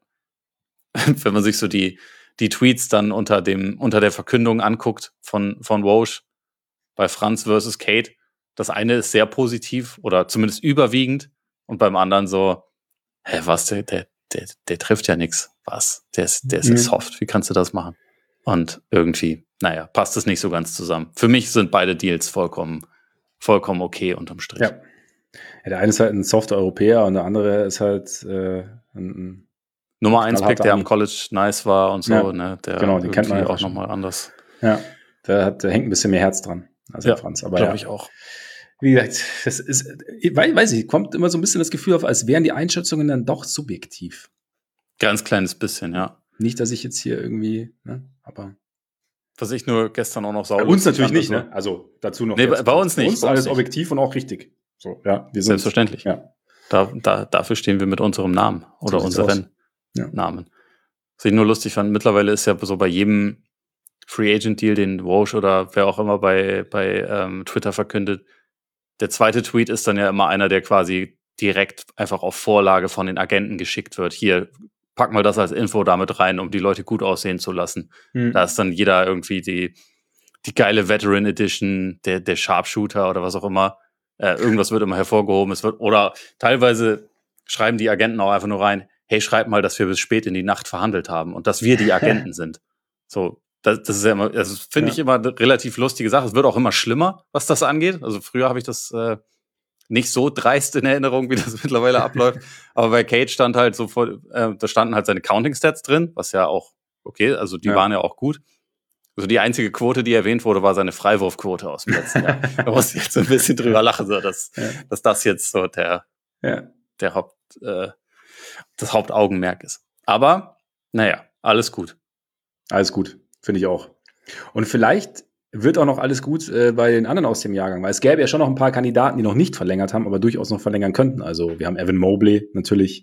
wenn man sich so die, die Tweets dann unter dem, unter der Verkündung anguckt von, von Woj bei Franz versus Kate, das eine ist sehr positiv oder zumindest überwiegend und beim anderen so, hä, was, der, der, der, der trifft ja nichts. Was? Der ist, der ist ja Mhm. soft. Wie kannst du das machen? Und irgendwie, naja, passt es nicht so ganz zusammen. Für mich sind beide Deals vollkommen, vollkommen okay unterm Strich. Ja. Ja, der eine ist halt ein softer Europäer und der andere ist halt äh, ein Nummer eins Pick, knallharter der am Ami. College nice war und so, Ja, ne, der genau, den kennt man irgendwie ja auch schon. nochmal anders. Ja, da, hat, da hängt ein bisschen mehr Herz dran als Ja, an Franz. Aber glaube ja, ich auch. wie gesagt, das ist, ich weiß, weiß ich, kommt immer so ein bisschen das Gefühl auf, als wären die Einschätzungen dann doch subjektiv. Ganz kleines bisschen, ja. Nicht, dass ich jetzt hier irgendwie, ne, aber Was ich nur gestern auch noch bei sauer uns natürlich nicht, ne? Also dazu noch. Nee, jetzt. bei uns Bei nicht, uns ist bei uns alles nicht. objektiv und auch richtig. So, ja, wir sind Selbstverständlich. Ja. Da, da, dafür stehen wir mit unserem Namen oder So sieht's unseren Ja. Namen. Was ich nur lustig fand, mittlerweile ist ja so bei jedem Free Agent Deal, den Woj oder wer auch immer bei, bei ähm, Twitter verkündet, der zweite Tweet ist dann ja immer einer, der quasi direkt einfach auf Vorlage von den Agenten geschickt wird. Hier, pack mal das als Info damit rein, um die Leute gut aussehen zu lassen. Hm. Da ist dann jeder irgendwie die, die geile Veteran Edition, der, der Sharpshooter oder was auch immer. Äh, irgendwas wird immer hervorgehoben. Es wird, oder teilweise schreiben die Agenten auch einfach nur rein, hey, schreib mal, dass wir bis spät in die Nacht verhandelt haben und dass wir die Agenten sind. So, das, das ist ja immer, das finde Ja. ich immer eine relativ lustige Sache. Es wird auch immer schlimmer, was das angeht. Also früher habe ich das äh, nicht so dreist in Erinnerung, wie das mittlerweile abläuft. Aber bei Kate stand halt so vor, äh, da standen halt seine Counting-Stats drin, was ja auch okay, also die Ja. waren ja auch gut. Also die einzige Quote, die erwähnt wurde, war seine Freiwurfquote aus dem letzten Jahr. Da muss ich jetzt so ein bisschen drüber lachen, so, dass, Ja. dass das jetzt so der, Ja. der Haupt, äh, das Hauptaugenmerk ist. Aber, naja, alles gut. Alles gut, finde ich auch. Und vielleicht wird auch noch alles gut äh, bei den anderen aus dem Jahrgang, weil es gäbe ja schon noch ein paar Kandidaten, die noch nicht verlängert haben, aber durchaus noch verlängern könnten. Also wir haben Evan Mobley natürlich,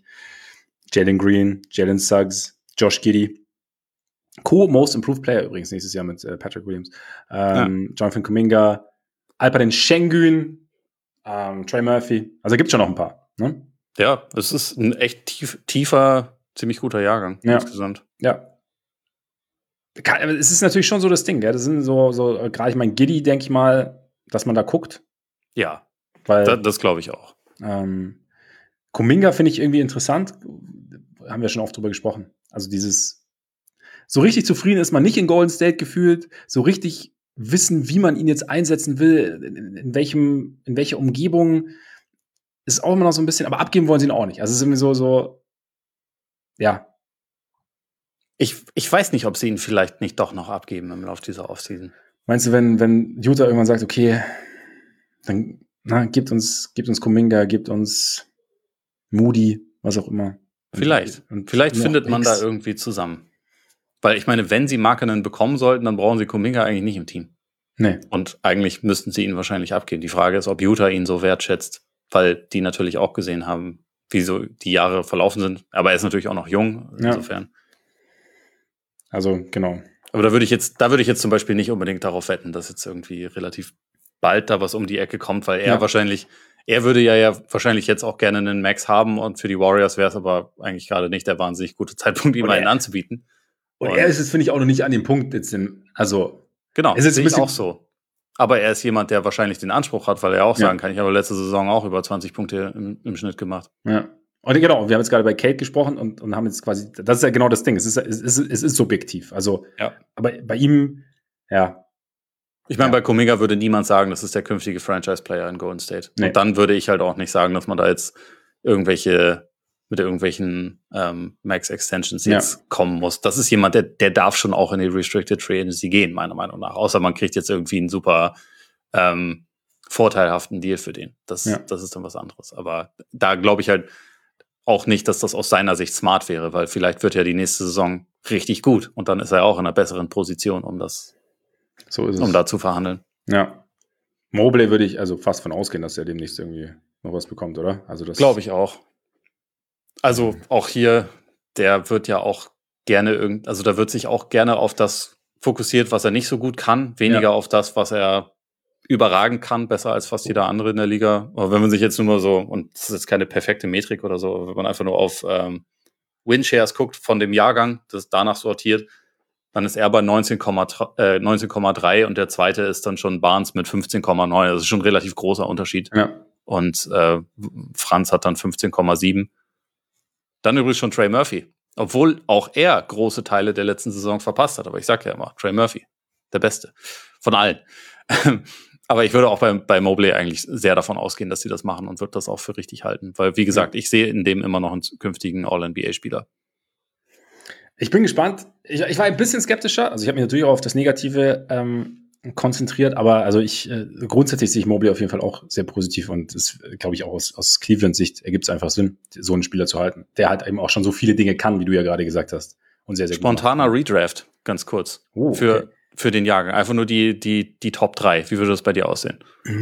Jalen Green, Jalen Suggs, Josh Giddey, Co-Most Improved Player übrigens nächstes Jahr mit äh, Patrick Williams, ähm, ja. Jonathan Kuminga, Alperen Şengün, ähm, Trey Murphy. Also gibt es schon noch ein paar. Ne? Ja, es ist ein echt tief, tiefer, ziemlich guter Jahrgang ja. insgesamt. Ja. Es ist natürlich schon so das Ding, gell? Das sind so, so gerade ich mein Giddey, denke ich mal, dass man da guckt. Ja, weil das, das glaube ich auch. Ähm, Kuminga finde ich irgendwie interessant, haben wir schon oft drüber gesprochen. Also dieses, so richtig zufrieden ist man nicht in Golden State gefühlt, so richtig wissen, wie man ihn jetzt einsetzen will, in, in welchem, in welcher Umgebung, ist auch immer noch so ein bisschen, aber abgeben wollen sie ihn auch nicht. Also es ist irgendwie so, so, ja. Ich, ich weiß nicht, ob sie ihn vielleicht nicht doch noch abgeben im Laufe dieser Offseason. Meinst du, wenn, wenn Utah irgendwann sagt, okay, dann na, gibt uns, gibt uns Kuminga, gibt uns Moody, was auch immer. Vielleicht. Und, und Vielleicht findet man X. da irgendwie zusammen. Weil ich meine, wenn sie Markkanen bekommen sollten, dann brauchen sie Kuminga eigentlich nicht im Team. Nee. Und eigentlich müssten sie ihn wahrscheinlich abgeben. Die Frage ist, ob Utah ihn so wertschätzt, weil die natürlich auch gesehen haben, wie so die Jahre verlaufen sind. Aber er ist natürlich auch noch jung, insofern. Ja. Also, genau. Aber da würde ich jetzt, da würde ich jetzt zum Beispiel nicht unbedingt darauf wetten, dass jetzt irgendwie relativ bald da was um die Ecke kommt, weil er ja. wahrscheinlich, er würde ja, ja wahrscheinlich jetzt auch gerne einen Max haben und für die Warriors wäre es aber eigentlich gerade nicht der wahnsinnig gute Zeitpunkt, ihm einen anzubieten. Und, und er ist es, finde ich, auch noch nicht an dem Punkt jetzt in, also. Genau, es ist ein bisschen auch so. Aber er ist jemand, der wahrscheinlich den Anspruch hat, weil er auch sagen ja. kann, ich habe letzte Saison auch über zwanzig Punkte im, im Schnitt gemacht. Ja. Und genau, wir haben jetzt gerade bei Kate gesprochen und, und haben jetzt quasi, das ist ja genau das Ding, es ist, es ist, es ist subjektiv. Also, ja. aber bei ihm, ja. Ich meine, ja. bei Kuminga würde niemand sagen, das ist der künftige Franchise-Player in Golden State. Nee. Und dann würde ich halt auch nicht sagen, dass man da jetzt irgendwelche, mit irgendwelchen ähm, Max-Extensions jetzt ja. kommen muss. Das ist jemand, der, der darf schon auch in die Restricted Free Agency gehen, meiner Meinung nach. Außer man kriegt jetzt irgendwie einen super ähm, vorteilhaften Deal für den. Das, ja. das ist dann was anderes. Aber da glaube ich halt auch nicht, dass das aus seiner Sicht smart wäre, weil vielleicht wird ja die nächste Saison richtig gut und dann ist er auch in einer besseren Position, um das so ist es. um da zu verhandeln. Ja. Mobley würde ich also fast von ausgehen, dass er demnächst irgendwie noch was bekommt, oder? Also das glaube ich auch. Also auch hier, der wird ja auch gerne irgend, also da wird sich auch gerne auf das fokussiert, was er nicht so gut kann, weniger ja. auf das, was er überragend kann, besser als fast jeder andere in der Liga. Aber wenn man sich jetzt nur mal so, und das ist jetzt keine perfekte Metrik oder so, wenn man einfach nur auf ähm, Winshares guckt von dem Jahrgang, das danach sortiert, dann ist er bei neunzehn Komma drei und der zweite ist dann schon Barnes mit fünfzehn Komma neun. Das ist schon ein relativ großer Unterschied. Ja. Und äh, Franz hat dann fünfzehn Komma sieben. Dann übrigens schon Trey Murphy. Obwohl auch er große Teile der letzten Saison verpasst hat. Aber ich sag ja immer, Trey Murphy, der Beste von allen. Aber ich würde auch bei, bei Mobley eigentlich sehr davon ausgehen, dass sie das machen und würde das auch für richtig halten. Weil, wie gesagt, ich sehe in dem immer noch einen künftigen All-N B A-Spieler. Ich bin gespannt. Ich, ich war ein bisschen skeptischer. Also ich habe mich natürlich auch auf das Negative ähm, konzentriert. Aber also ich äh, grundsätzlich sehe ich Mobley auf jeden Fall auch sehr positiv. Und es glaube ich auch aus, aus Cleveland-Sicht ergibt es einfach Sinn, so einen Spieler zu halten. Der halt eben auch schon so viele Dinge kann, wie du ja gerade gesagt hast. Und sehr, sehr Spontaner gut Redraft, ganz kurz. Oh, okay. Für Für den Jahrgang. Einfach nur die, die, die Top drei. Wie würde das bei dir aussehen?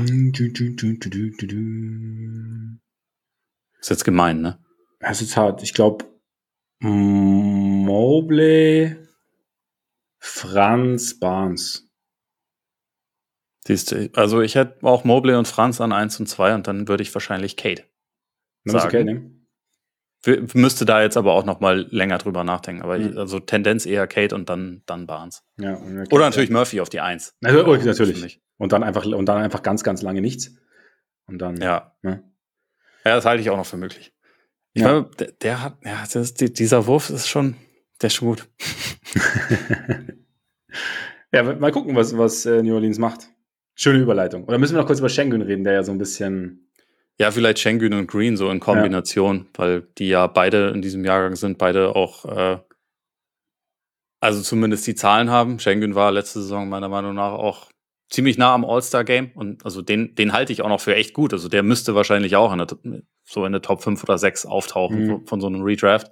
Ist jetzt gemein, ne? Das ist hart. Ich glaube, Mobley, Franz, Barnes. Siehst du, also ich hätte auch Mobley und Franz an eins und zwei und dann würde ich wahrscheinlich Kate sagen. Kate nehmen? Müsste da jetzt aber auch noch mal länger drüber nachdenken. Aber mhm. ich, also Tendenz eher Kate und dann, dann Barnes. Ja, oder natürlich Murphy auf die Eins. Also, oh, natürlich. Und dann einfach und dann einfach ganz, ganz lange nichts. Und dann. Ja. Ne? Ja, das halte ich auch noch für möglich. Ich ja. meine, der, der hat, ja, das ist, dieser Wurf ist schon, der ist schon gut. Ja, mal gucken, was, was äh, New Orleans macht. Schöne Überleitung. Oder müssen wir noch kurz über Şengün reden, der ja so ein bisschen. Ja, vielleicht Şengün und Green so in Kombination, ja. weil die ja beide in diesem Jahrgang sind, beide auch, äh, also zumindest die Zahlen haben. Şengün war letzte Saison meiner Meinung nach auch ziemlich nah am All-Star-Game und also den, den halte ich auch noch für echt gut. Also der müsste wahrscheinlich auch in der, so in der Top fünf oder sechs auftauchen mhm. von so einem Redraft.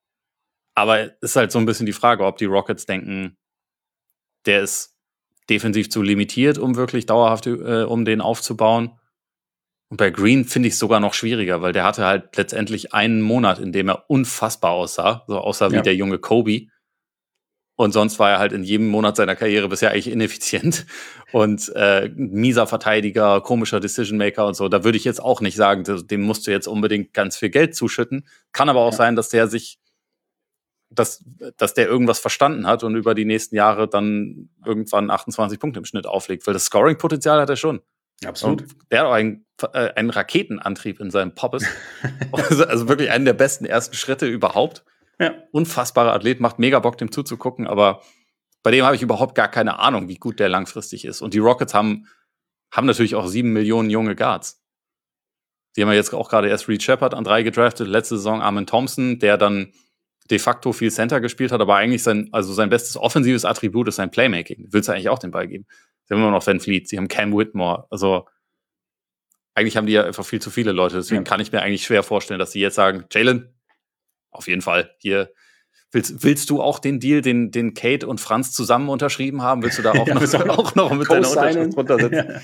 Aber ist halt so ein bisschen die Frage, ob die Rockets denken, der ist defensiv zu limitiert, um wirklich dauerhaft, äh, um den aufzubauen. Und bei Green finde ich es sogar noch schwieriger, weil der hatte halt letztendlich einen Monat, in dem er unfassbar aussah, so aussah wie ja. der junge Kobe. Und sonst war er halt in jedem Monat seiner Karriere bisher eigentlich ineffizient und äh, mieser Verteidiger, komischer Decision-Maker und so. Da würde ich jetzt auch nicht sagen, dem musst du jetzt unbedingt ganz viel Geld zuschütten. Kann aber auch ja. sein, dass der sich, dass, dass der irgendwas verstanden hat und über die nächsten Jahre dann irgendwann achtundzwanzig Punkte im Schnitt auflegt, weil das Scoring-Potenzial hat er schon. Absolut. Und der hat auch einen, äh, einen Raketenantrieb in seinem Poppes. also, also wirklich einen der besten ersten Schritte überhaupt. Ja. Unfassbarer Athlet, macht mega Bock, dem zuzugucken, aber bei dem habe ich überhaupt gar keine Ahnung, wie gut der langfristig ist. Und die Rockets haben, haben natürlich auch sieben Millionen junge Guards. Die haben ja jetzt auch gerade erst Reed Shepard an drei gedraftet, letzte Saison Amen Thompson, der dann de facto viel Center gespielt hat, aber eigentlich sein, also sein bestes offensives Attribut ist sein Playmaking. Willst du eigentlich auch den Ball geben? Sie haben immer noch Van Fleet, sie haben Cam Whitmore. Also eigentlich haben die ja einfach viel zu viele Leute. Deswegen ja. kann ich mir eigentlich schwer vorstellen, dass sie jetzt sagen, Jalen, auf jeden Fall, hier, willst, willst du auch den Deal, den, den Kate und Franz zusammen unterschrieben haben? Willst du da auch, ja, noch, auch noch mit deiner Unterschrift runtersetzen?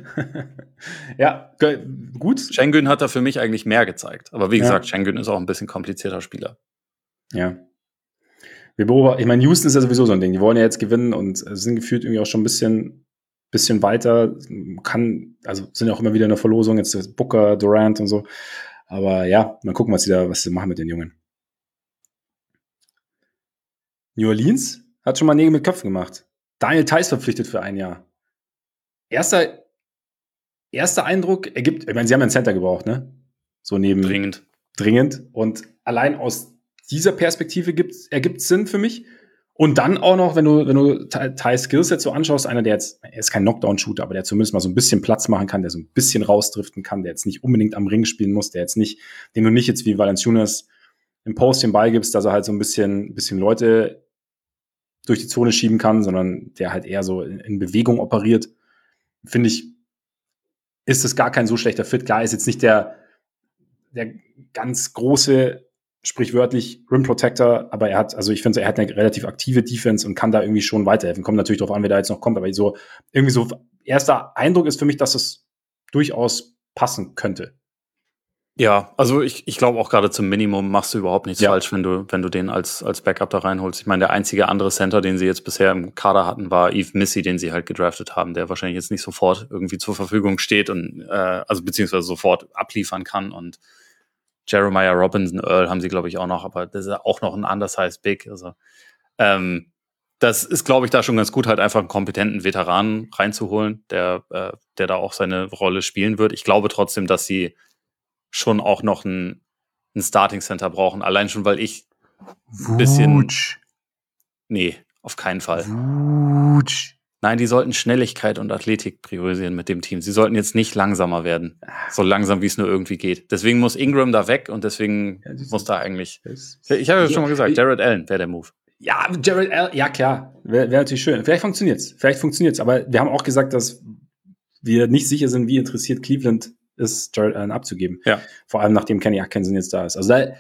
Ja, ja gut. Şengün hat da für mich eigentlich mehr gezeigt. Aber wie gesagt, ja. Şengün ist auch ein bisschen komplizierter Spieler. Ja. Wir beobachten, ich meine, Houston ist ja sowieso so ein Ding. Die wollen ja jetzt gewinnen und sind gefühlt irgendwie auch schon ein bisschen bisschen weiter, kann, also sind ja auch immer wieder in der Verlosung, jetzt Booker, Durant und so. Aber ja, mal gucken, was sie da, was sie machen mit den Jungen. New Orleans hat schon mal Nägel mit Köpfen gemacht. Daniel Theis verpflichtet für ein Jahr. Erster, erster Eindruck ergibt, ich meine, sie haben ja einen Center gebraucht, ne? So neben. Dringend. Dringend. Und allein aus dieser Perspektive ergibt es Sinn für mich. Und dann auch noch, wenn du, wenn du Theis Skills jetzt so anschaust, einer, der jetzt, er ist kein Knockdown-Shooter, aber der zumindest mal so ein bisschen Platz machen kann, der so ein bisschen rausdriften kann, der jetzt nicht unbedingt am Ring spielen muss, der jetzt nicht, dem du nicht jetzt wie Valanciunas im Post den Ball gibst, dass er halt so ein bisschen, bisschen Leute durch die Zone schieben kann, sondern der halt eher so in, in Bewegung operiert. Finde ich, ist das gar kein so schlechter Fit. Klar, ist jetzt nicht der, der ganz große, sprichwörtlich Rim Protector, aber er hat, also ich finde, er hat eine relativ aktive Defense und kann da irgendwie schon weiterhelfen. Kommt natürlich darauf an, wer da jetzt noch kommt, aber so, irgendwie so, erster Eindruck ist für mich, dass es durchaus passen könnte. Ja, also ich, ich glaube auch gerade zum Minimum machst du überhaupt nichts Ja. falsch, wenn du, wenn du den als, als Backup da reinholst. Ich meine, der einzige andere Center, den sie jetzt bisher im Kader hatten, war Yves Missy, den sie halt gedraftet haben, der wahrscheinlich jetzt nicht sofort irgendwie zur Verfügung steht und äh, also beziehungsweise sofort abliefern kann. Und Jeremiah Robinson Earl haben sie, glaube ich, auch noch, aber das ist auch noch ein undersized Big. Also ähm, das ist, glaube ich, da schon ganz gut, halt einfach einen kompetenten Veteranen reinzuholen, der, äh, der da auch seine Rolle spielen wird. Ich glaube trotzdem, dass sie schon auch noch ein, ein Starting Center brauchen. Allein schon, weil ich ein bisschen... Vooch. Nee, auf keinen Fall. Vooch. Nein, die sollten Schnelligkeit und Athletik priorisieren mit dem Team. Sie sollten jetzt nicht langsamer werden. So langsam, wie es nur irgendwie geht. Deswegen muss Ingram da weg und deswegen Ja, muss da eigentlich... Das- Ich habe ja schon mal gesagt, Ich- Jared Allen wäre der Move. Ja, Jared Allen, ja klar, wäre wär natürlich schön. Vielleicht funktioniert's, vielleicht funktioniert's. Aber wir haben auch gesagt, dass wir nicht sicher sind, wie interessiert Cleveland ist, Jared Allen abzugeben. Ja. Vor allem, nachdem Kenny Atkinson jetzt da ist. Also da,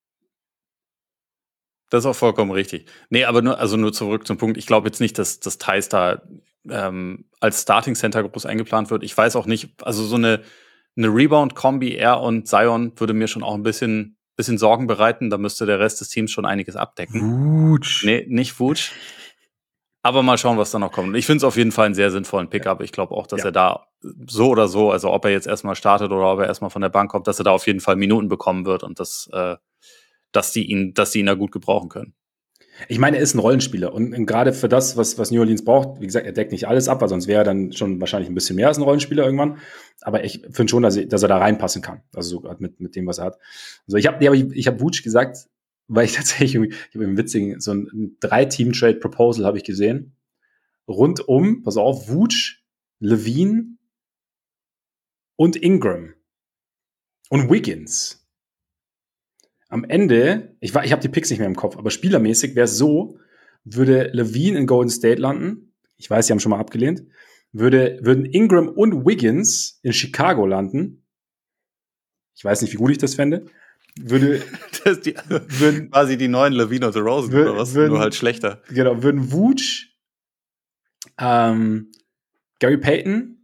Das ist auch vollkommen richtig. Nee, aber nur, also nur zurück zum Punkt. Ich glaube jetzt nicht, dass das Thais da ähm, als Starting Center groß eingeplant wird. Ich weiß auch nicht, also so eine, eine Rebound-Kombi, er und Zion, würde mir schon auch ein bisschen, bisschen Sorgen bereiten. Da müsste der Rest des Teams schon einiges abdecken. Vooch. Nee, nicht Vooch. Aber mal schauen, was da noch kommt. Ich finde es auf jeden Fall einen sehr sinnvollen Pickup. Ich glaube auch, dass Ja. er da so oder so, also ob er jetzt erstmal startet oder ob er erstmal von der Bank kommt, dass er da auf jeden Fall Minuten bekommen wird und dass, äh, dass die ihn, dass die ihn da gut gebrauchen können. Ich meine, er ist ein Rollenspieler und, und gerade für das, was, was New Orleans braucht, wie gesagt, er deckt nicht alles ab, weil sonst wäre er dann schon wahrscheinlich ein bisschen mehr als ein Rollenspieler irgendwann. Aber ich finde schon, dass, er- dass er da reinpassen kann. Also so mit, mit dem, was er hat. Also ich habe ja, ich, ich hab Vooch gesagt, weil ich tatsächlich irgendwie, ich habe im witzigen, so ein, ein Drei-Team-Trade-Proposal habe ich gesehen. Rund um, pass auf, Vooch, Levine und Ingram. Und Wiggins. Am Ende, ich, war- ich habe die Picks nicht mehr im Kopf, aber spielermäßig wäre es so, würde Levine in Golden State landen, ich weiß, sie haben schon mal abgelehnt, würde, würden Ingram und Wiggins in Chicago landen, ich weiß nicht, wie gut ich das fände, würde, Das ist die, würden, quasi die neuen Levine und Rosen Wür- oder was? würden- Nur halt schlechter. genau, würden Vooch, ähm, Gary Payton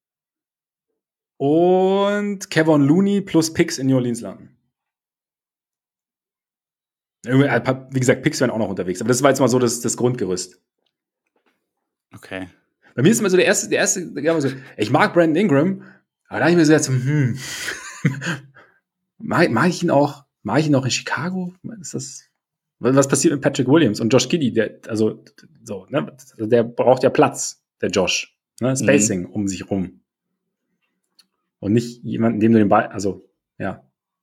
und Kevin Looney plus Picks in New Orleans landen. Irgendwie, ein paar- Wie gesagt, Picks wären auch noch unterwegs, aber das war jetzt mal so das, das Grundgerüst. Okay. Bei mir ist immer so der erste, der erste, der immer so, ich mag Brandon Ingram, aber da habe ich mir so jetzt, hm, mag, mag ich ihn auch, mag ich ihn auch in Chicago? Ist das, was was passiert mit Patrick Williams und Josh Giddey? Der, also, so, ne, der braucht ja Platz, der Josh, ne, Spacing um sich rum. Und nicht jemanden, dem du den Ball, also, ja.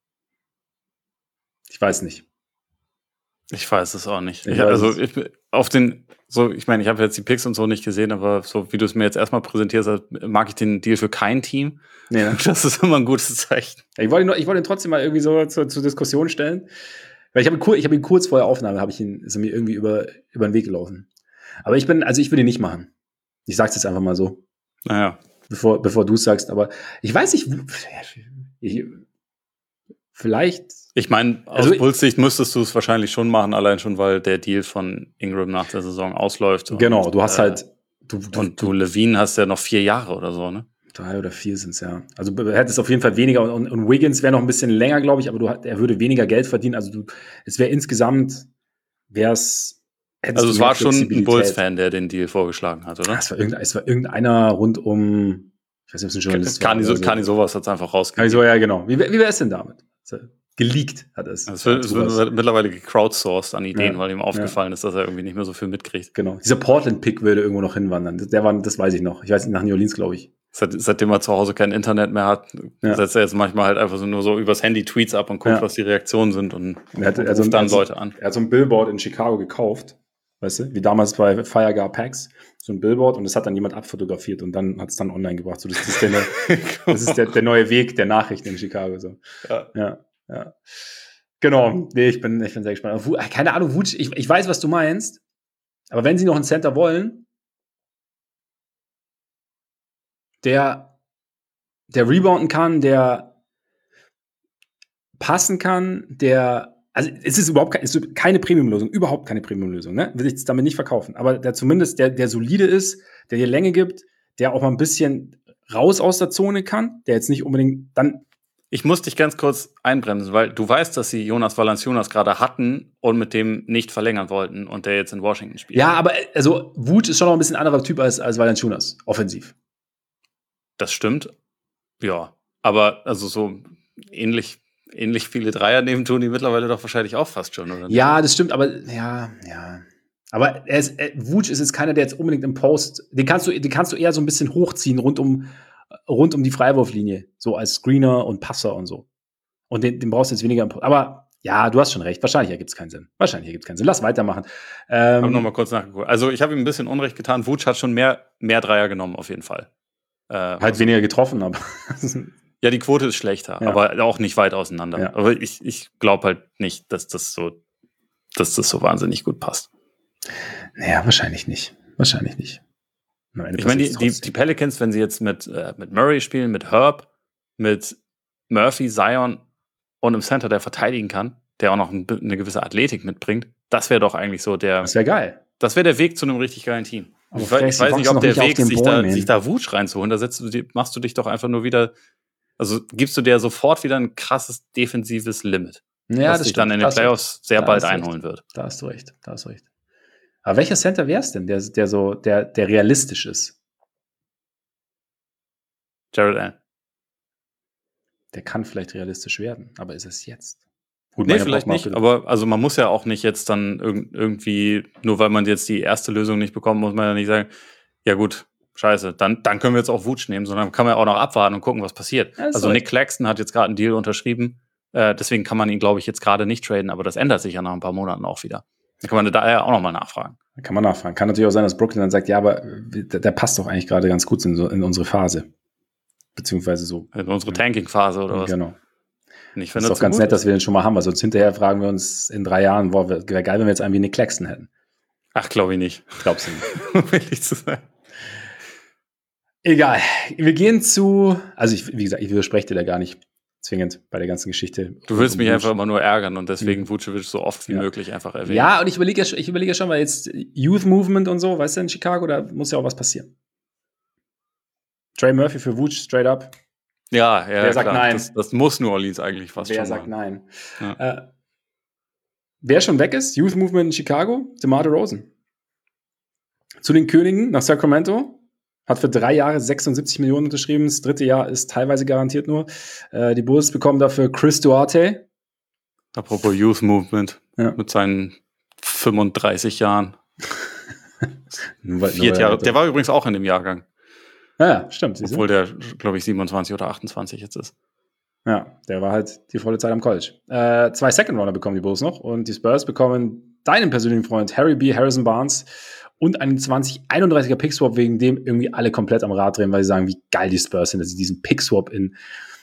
Ich weiß nicht. Ich weiß es auch nicht. Ich Ich, weiß also es. ich, auf den, so, ich meine, ich habe jetzt die Picks und so nicht gesehen, aber so wie du es mir jetzt erstmal präsentierst, mag ich den Deal für kein Team. Nee, ne? Das ist immer ein gutes Zeichen. Ich wollte ihn, nur- ich wollte ihn trotzdem mal irgendwie so zur, zur Diskussion stellen. Weil ich habe ihn, kur- ich habe ihn kurz vor der Aufnahme, habe ich ihn, ist er mir irgendwie über, über den Weg gelaufen. Aber ich bin, also ich würde ihn nicht machen. Ich sag's jetzt einfach mal so, Naja. bevor, bevor du es sagst. Aber ich weiß nicht, ich, vielleicht, Ich meine, aus Also ich- Bulls Sicht müsstest du es wahrscheinlich schon machen, allein schon, weil der Deal von Ingram nach der Saison ausläuft. Und, genau, du hast äh, halt, du, du, Und du, Levine, hast ja noch vier Jahre oder so, ne? drei oder vier sind's ja. Also du hättest auf jeden Fall weniger und, und, und Wiggins wäre noch ein bisschen länger, glaube ich, aber du, er würde weniger Geld verdienen. Also du, es wäre insgesamt, wäre es, Also es war schon ein Bulls-Fan, der den Deal vorgeschlagen hat, oder? Es war, irgendein, es war irgendeiner rund um, ich weiß nicht, ob es ein Journalist Kani, war. so, oder Kani sowas hat es einfach rausgegeben. Also, ja, genau. Wie, wie wäre es denn damit? Also, geleakt hat es. Es wird, es wird mittlerweile gecrowdsourced an Ideen, Ja, weil ihm aufgefallen ist, dass er irgendwie nicht mehr so viel mitkriegt. Genau. Dieser Portland-Pick würde irgendwo noch hinwandern. Der war, das weiß ich noch. Ich weiß nicht, nach New Orleans, glaube ich. Seit, seitdem er zu Hause kein Internet mehr hat, Ja. setzt er jetzt manchmal halt einfach so nur so übers Handy Tweets ab und guckt, Ja. was die Reaktionen sind und, Er hat, und also, ruft dann also, Leute an. Er hat so ein Billboard in Chicago gekauft. Weißt du? Wie damals bei Firegar Packs. So ein Billboard und das hat dann jemand abfotografiert und dann hat es dann online gebracht. So, das ist, der, das ist der, der neue Weg der Nachrichten in Chicago. So. Ja. Ja, ja. Genau. Nee, ich bin, ich bin sehr gespannt. Wu- Keine Ahnung, Vooch, ich, ich weiß, was du meinst. Aber wenn sie noch einen Center wollen, der, der rebounden kann, der passen kann, der, also es ist überhaupt keine, es ist keine Premium-Lösung, überhaupt keine Premium-Lösung, ne? Will ich es damit nicht verkaufen. Aber der zumindest, der, der solide ist, der dir Länge gibt, der auch mal ein bisschen raus aus der Zone kann, der jetzt nicht unbedingt dann Ich muss dich ganz kurz einbremsen, weil du weißt, dass sie Jonas Valanciunas gerade hatten und mit dem nicht verlängern wollten und der jetzt in Washington spielt. Ja, aber also Vooch ist schon noch ein bisschen anderer Typ als, als Valanciunas, offensiv. Das stimmt. Ja, aber also so ähnlich, ähnlich viele Dreier nehmen tun die mittlerweile doch wahrscheinlich auch fast schon, oder? Ja, das stimmt, aber ja, ja. Aber er ist, er, Vooch ist jetzt keiner, der jetzt unbedingt im Post, den kannst du, den kannst du eher so ein bisschen hochziehen rund um, rund um die Freiwurflinie, so als Screener und Passer und so. Und den, den brauchst du jetzt weniger im Post. Aber ja, du hast schon recht. Wahrscheinlich ergibt es keinen Sinn. Wahrscheinlich ergibt es keinen Sinn. Lass weitermachen. Ähm, Ich habe nochmal kurz nachgeguckt. Also ich habe ihm ein bisschen Unrecht getan. Vooch hat schon mehr, mehr Dreier genommen, auf jeden Fall. Äh, halt also, weniger getroffen, aber. Ja, die Quote ist schlechter, ja. aber auch nicht weit auseinander. Ja. Aber ich, ich glaube halt nicht, dass das so, dass das so wahnsinnig gut passt. Naja, wahrscheinlich nicht. Wahrscheinlich nicht. Ich meine, die, die, die Pelicans, wenn sie jetzt mit, äh, mit Murray spielen, mit Herb, mit Murphy, Zion und im Center, der verteidigen kann, der auch noch ein, eine gewisse Athletik mitbringt, das wäre doch eigentlich so der. Das wäre geil. Das wäre der Weg zu einem richtig geilen Team. Aber ich, weiß, ich weiß nicht, ob der Weg, sich Bäumen, da, sich da Vooch reinzuholen, da setzt du, machst du dich doch einfach nur wieder, also gibst du dir sofort wieder ein krasses defensives Limit. Ja, was das sich dann in den Playoffs sehr bald einholen wird. Da hast du recht, da hast du recht. Aber welcher Center wäre es denn, der, der so, der, der realistisch ist? Jared Allen. Der kann vielleicht realistisch werden, aber ist es jetzt? Gut, nee, vielleicht nicht, aber also man muss ja auch nicht jetzt dann irg- irgendwie, nur weil man jetzt die erste Lösung nicht bekommt, muss man ja nicht sagen, ja gut, scheiße, dann, dann können wir jetzt auch Vooch nehmen, sondern kann man ja auch noch abwarten und gucken, was passiert. Ja, also Nick Claxton hat jetzt gerade einen Deal unterschrieben, äh, deswegen kann man ihn, glaube ich, jetzt gerade nicht traden, aber das ändert sich ja nach ein paar Monaten auch wieder. Dann kann man da ja auch nochmal nachfragen. Da kann man nachfragen. Kann natürlich auch sein, dass Brooklyn dann sagt, ja, aber der, der passt doch eigentlich gerade ganz gut in, so, in unsere Phase. Beziehungsweise so. In unsere Tanking-Phase oder was? Genau. Und ich das ist doch ganz nett, dass wir den schon mal haben, weil sonst hinterher fragen wir uns in drei Jahren, boah, wäre geil, wenn wir jetzt einen wie Nick Claxton hätten. Ach, glaube ich nicht. Glaubst du nicht? Will ich zu sein. Egal. Wir gehen zu, also ich, wie gesagt, ich widerspreche dir da gar nicht zwingend bei der ganzen Geschichte. Du willst um mich Vooch. Einfach immer nur ärgern und deswegen mhm. Vucevic so oft wie ja. möglich einfach erwähnen. Ja, und ich überlege ja, ich überlege ja schon, weil jetzt Youth Movement und so, weißt du, in Chicago, da muss ja auch was passieren. Trey Murphy für Vooch, straight up. Ja, ja, Wer sagt klar. nein? Das, das muss New Orleans eigentlich fast Wer schon sagt machen. nein? Ja. Äh, wer schon weg ist, Youth Movement in Chicago, DeMar DeRozan. Zu den Königen nach Sacramento. Hat für drei Jahre sechsundsiebzig Millionen unterschrieben. Das dritte Jahr ist teilweise garantiert nur. Äh, die Bulls bekommen dafür Chris Duarte. Apropos Youth Movement. Ja. Mit seinen fünfunddreißig Jahren. nur, Vier nur, Jahre. Der war übrigens auch in dem Jahrgang. Ja, stimmt. Obwohl der, glaube ich, siebenundzwanzig oder achtundzwanzig jetzt ist. Ja, der war halt die volle Zeit am College. Äh, zwei Second-Runner bekommen die Bulls noch. Und die Spurs bekommen deinen persönlichen Freund Harry B. Harrison Barnes und einen zwanzig einunddreißiger Pickswap, wegen dem irgendwie alle komplett am Rad drehen, weil sie sagen, wie geil die Spurs sind, dass sie diesen Pickswap in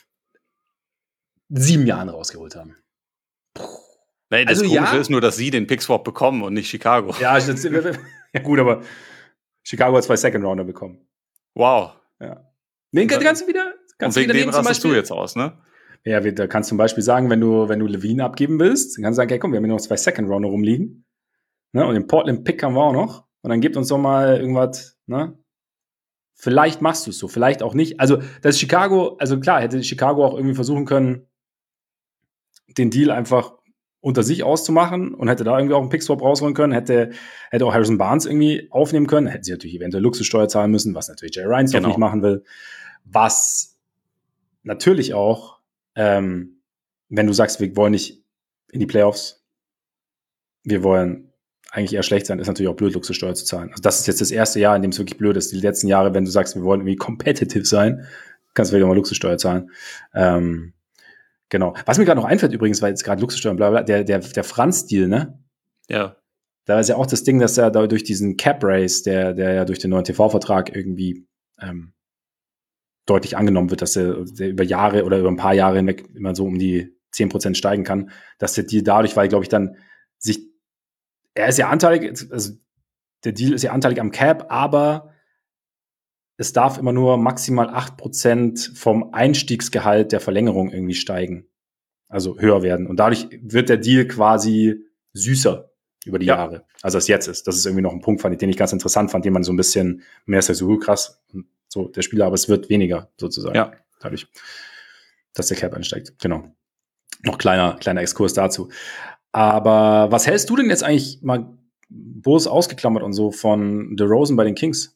sieben Jahren rausgeholt haben. Nee, das also, Komische ja, ist nur, dass sie den Pickswap bekommen und nicht Chicago. Ja, ja gut, aber Chicago hat zwei Second-Rounder bekommen. Wow. Ja. Den kannst du wieder kannst und wegen du wieder dem rastest du jetzt aus, ne? Ja, da kannst du zum Beispiel sagen, wenn du, wenn du Levine abgeben willst, dann kannst du sagen, okay, komm, wir haben hier noch zwei Second-Rounder rumliegen. Ne? Und den Portland-Pick haben wir auch noch. Und dann gebt uns doch mal irgendwas, ne? Vielleicht machst du es so, vielleicht auch nicht. Also, das ist Chicago, also klar, hätte Chicago auch irgendwie versuchen können, den Deal einfach unter sich auszumachen und hätte da irgendwie auch einen Pickswap rausholen können, hätte, hätte auch Harrison Barnes irgendwie aufnehmen können, hätte sie natürlich eventuell Luxussteuer zahlen müssen, was natürlich Jay Reinsdorf genau. nicht machen will. Was natürlich auch, ähm, wenn du sagst, wir wollen nicht in die Playoffs, wir wollen eigentlich eher schlecht sein, ist natürlich auch blöd, Luxussteuer zu zahlen. Also das ist jetzt das erste Jahr, in dem es wirklich blöd ist. Die letzten Jahre, wenn du sagst, wir wollen irgendwie competitive sein, kannst du vielleicht auch mal Luxussteuer zahlen. Ähm, genau. Was mir gerade noch einfällt übrigens, weil jetzt gerade Luxussteuer und bla bla, der, der, der Franz-Deal, ne? Ja. Da ist ja auch das Ding, dass er da durch diesen Cap-Race, der, der ja durch den neuen T V-Vertrag irgendwie ähm, deutlich angenommen wird, dass er der über Jahre oder über ein paar Jahre hinweg immer so um die zehn Prozent steigen kann, dass der Deal dadurch, weil, glaube ich, dann sich er ist ja anteilig, also der Deal ist ja anteilig am Cap, aber es darf immer nur maximal acht Prozent vom Einstiegsgehalt der Verlängerung irgendwie steigen. Also höher werden. Und dadurch wird der Deal quasi süßer über die ja. Jahre, als es jetzt ist. Das ist irgendwie noch ein Punkt, fand ich, den ich ganz interessant fand, den man so ein bisschen mehr ist ja so krass, so der Spieler, aber es wird weniger sozusagen. Ja. Dadurch. dass der Cap einsteigt. Genau. Noch kleiner, kleiner Exkurs dazu. Aber was hältst du denn jetzt eigentlich mal, Bulls ausgeklammert und so, von DeRozan bei den Kings?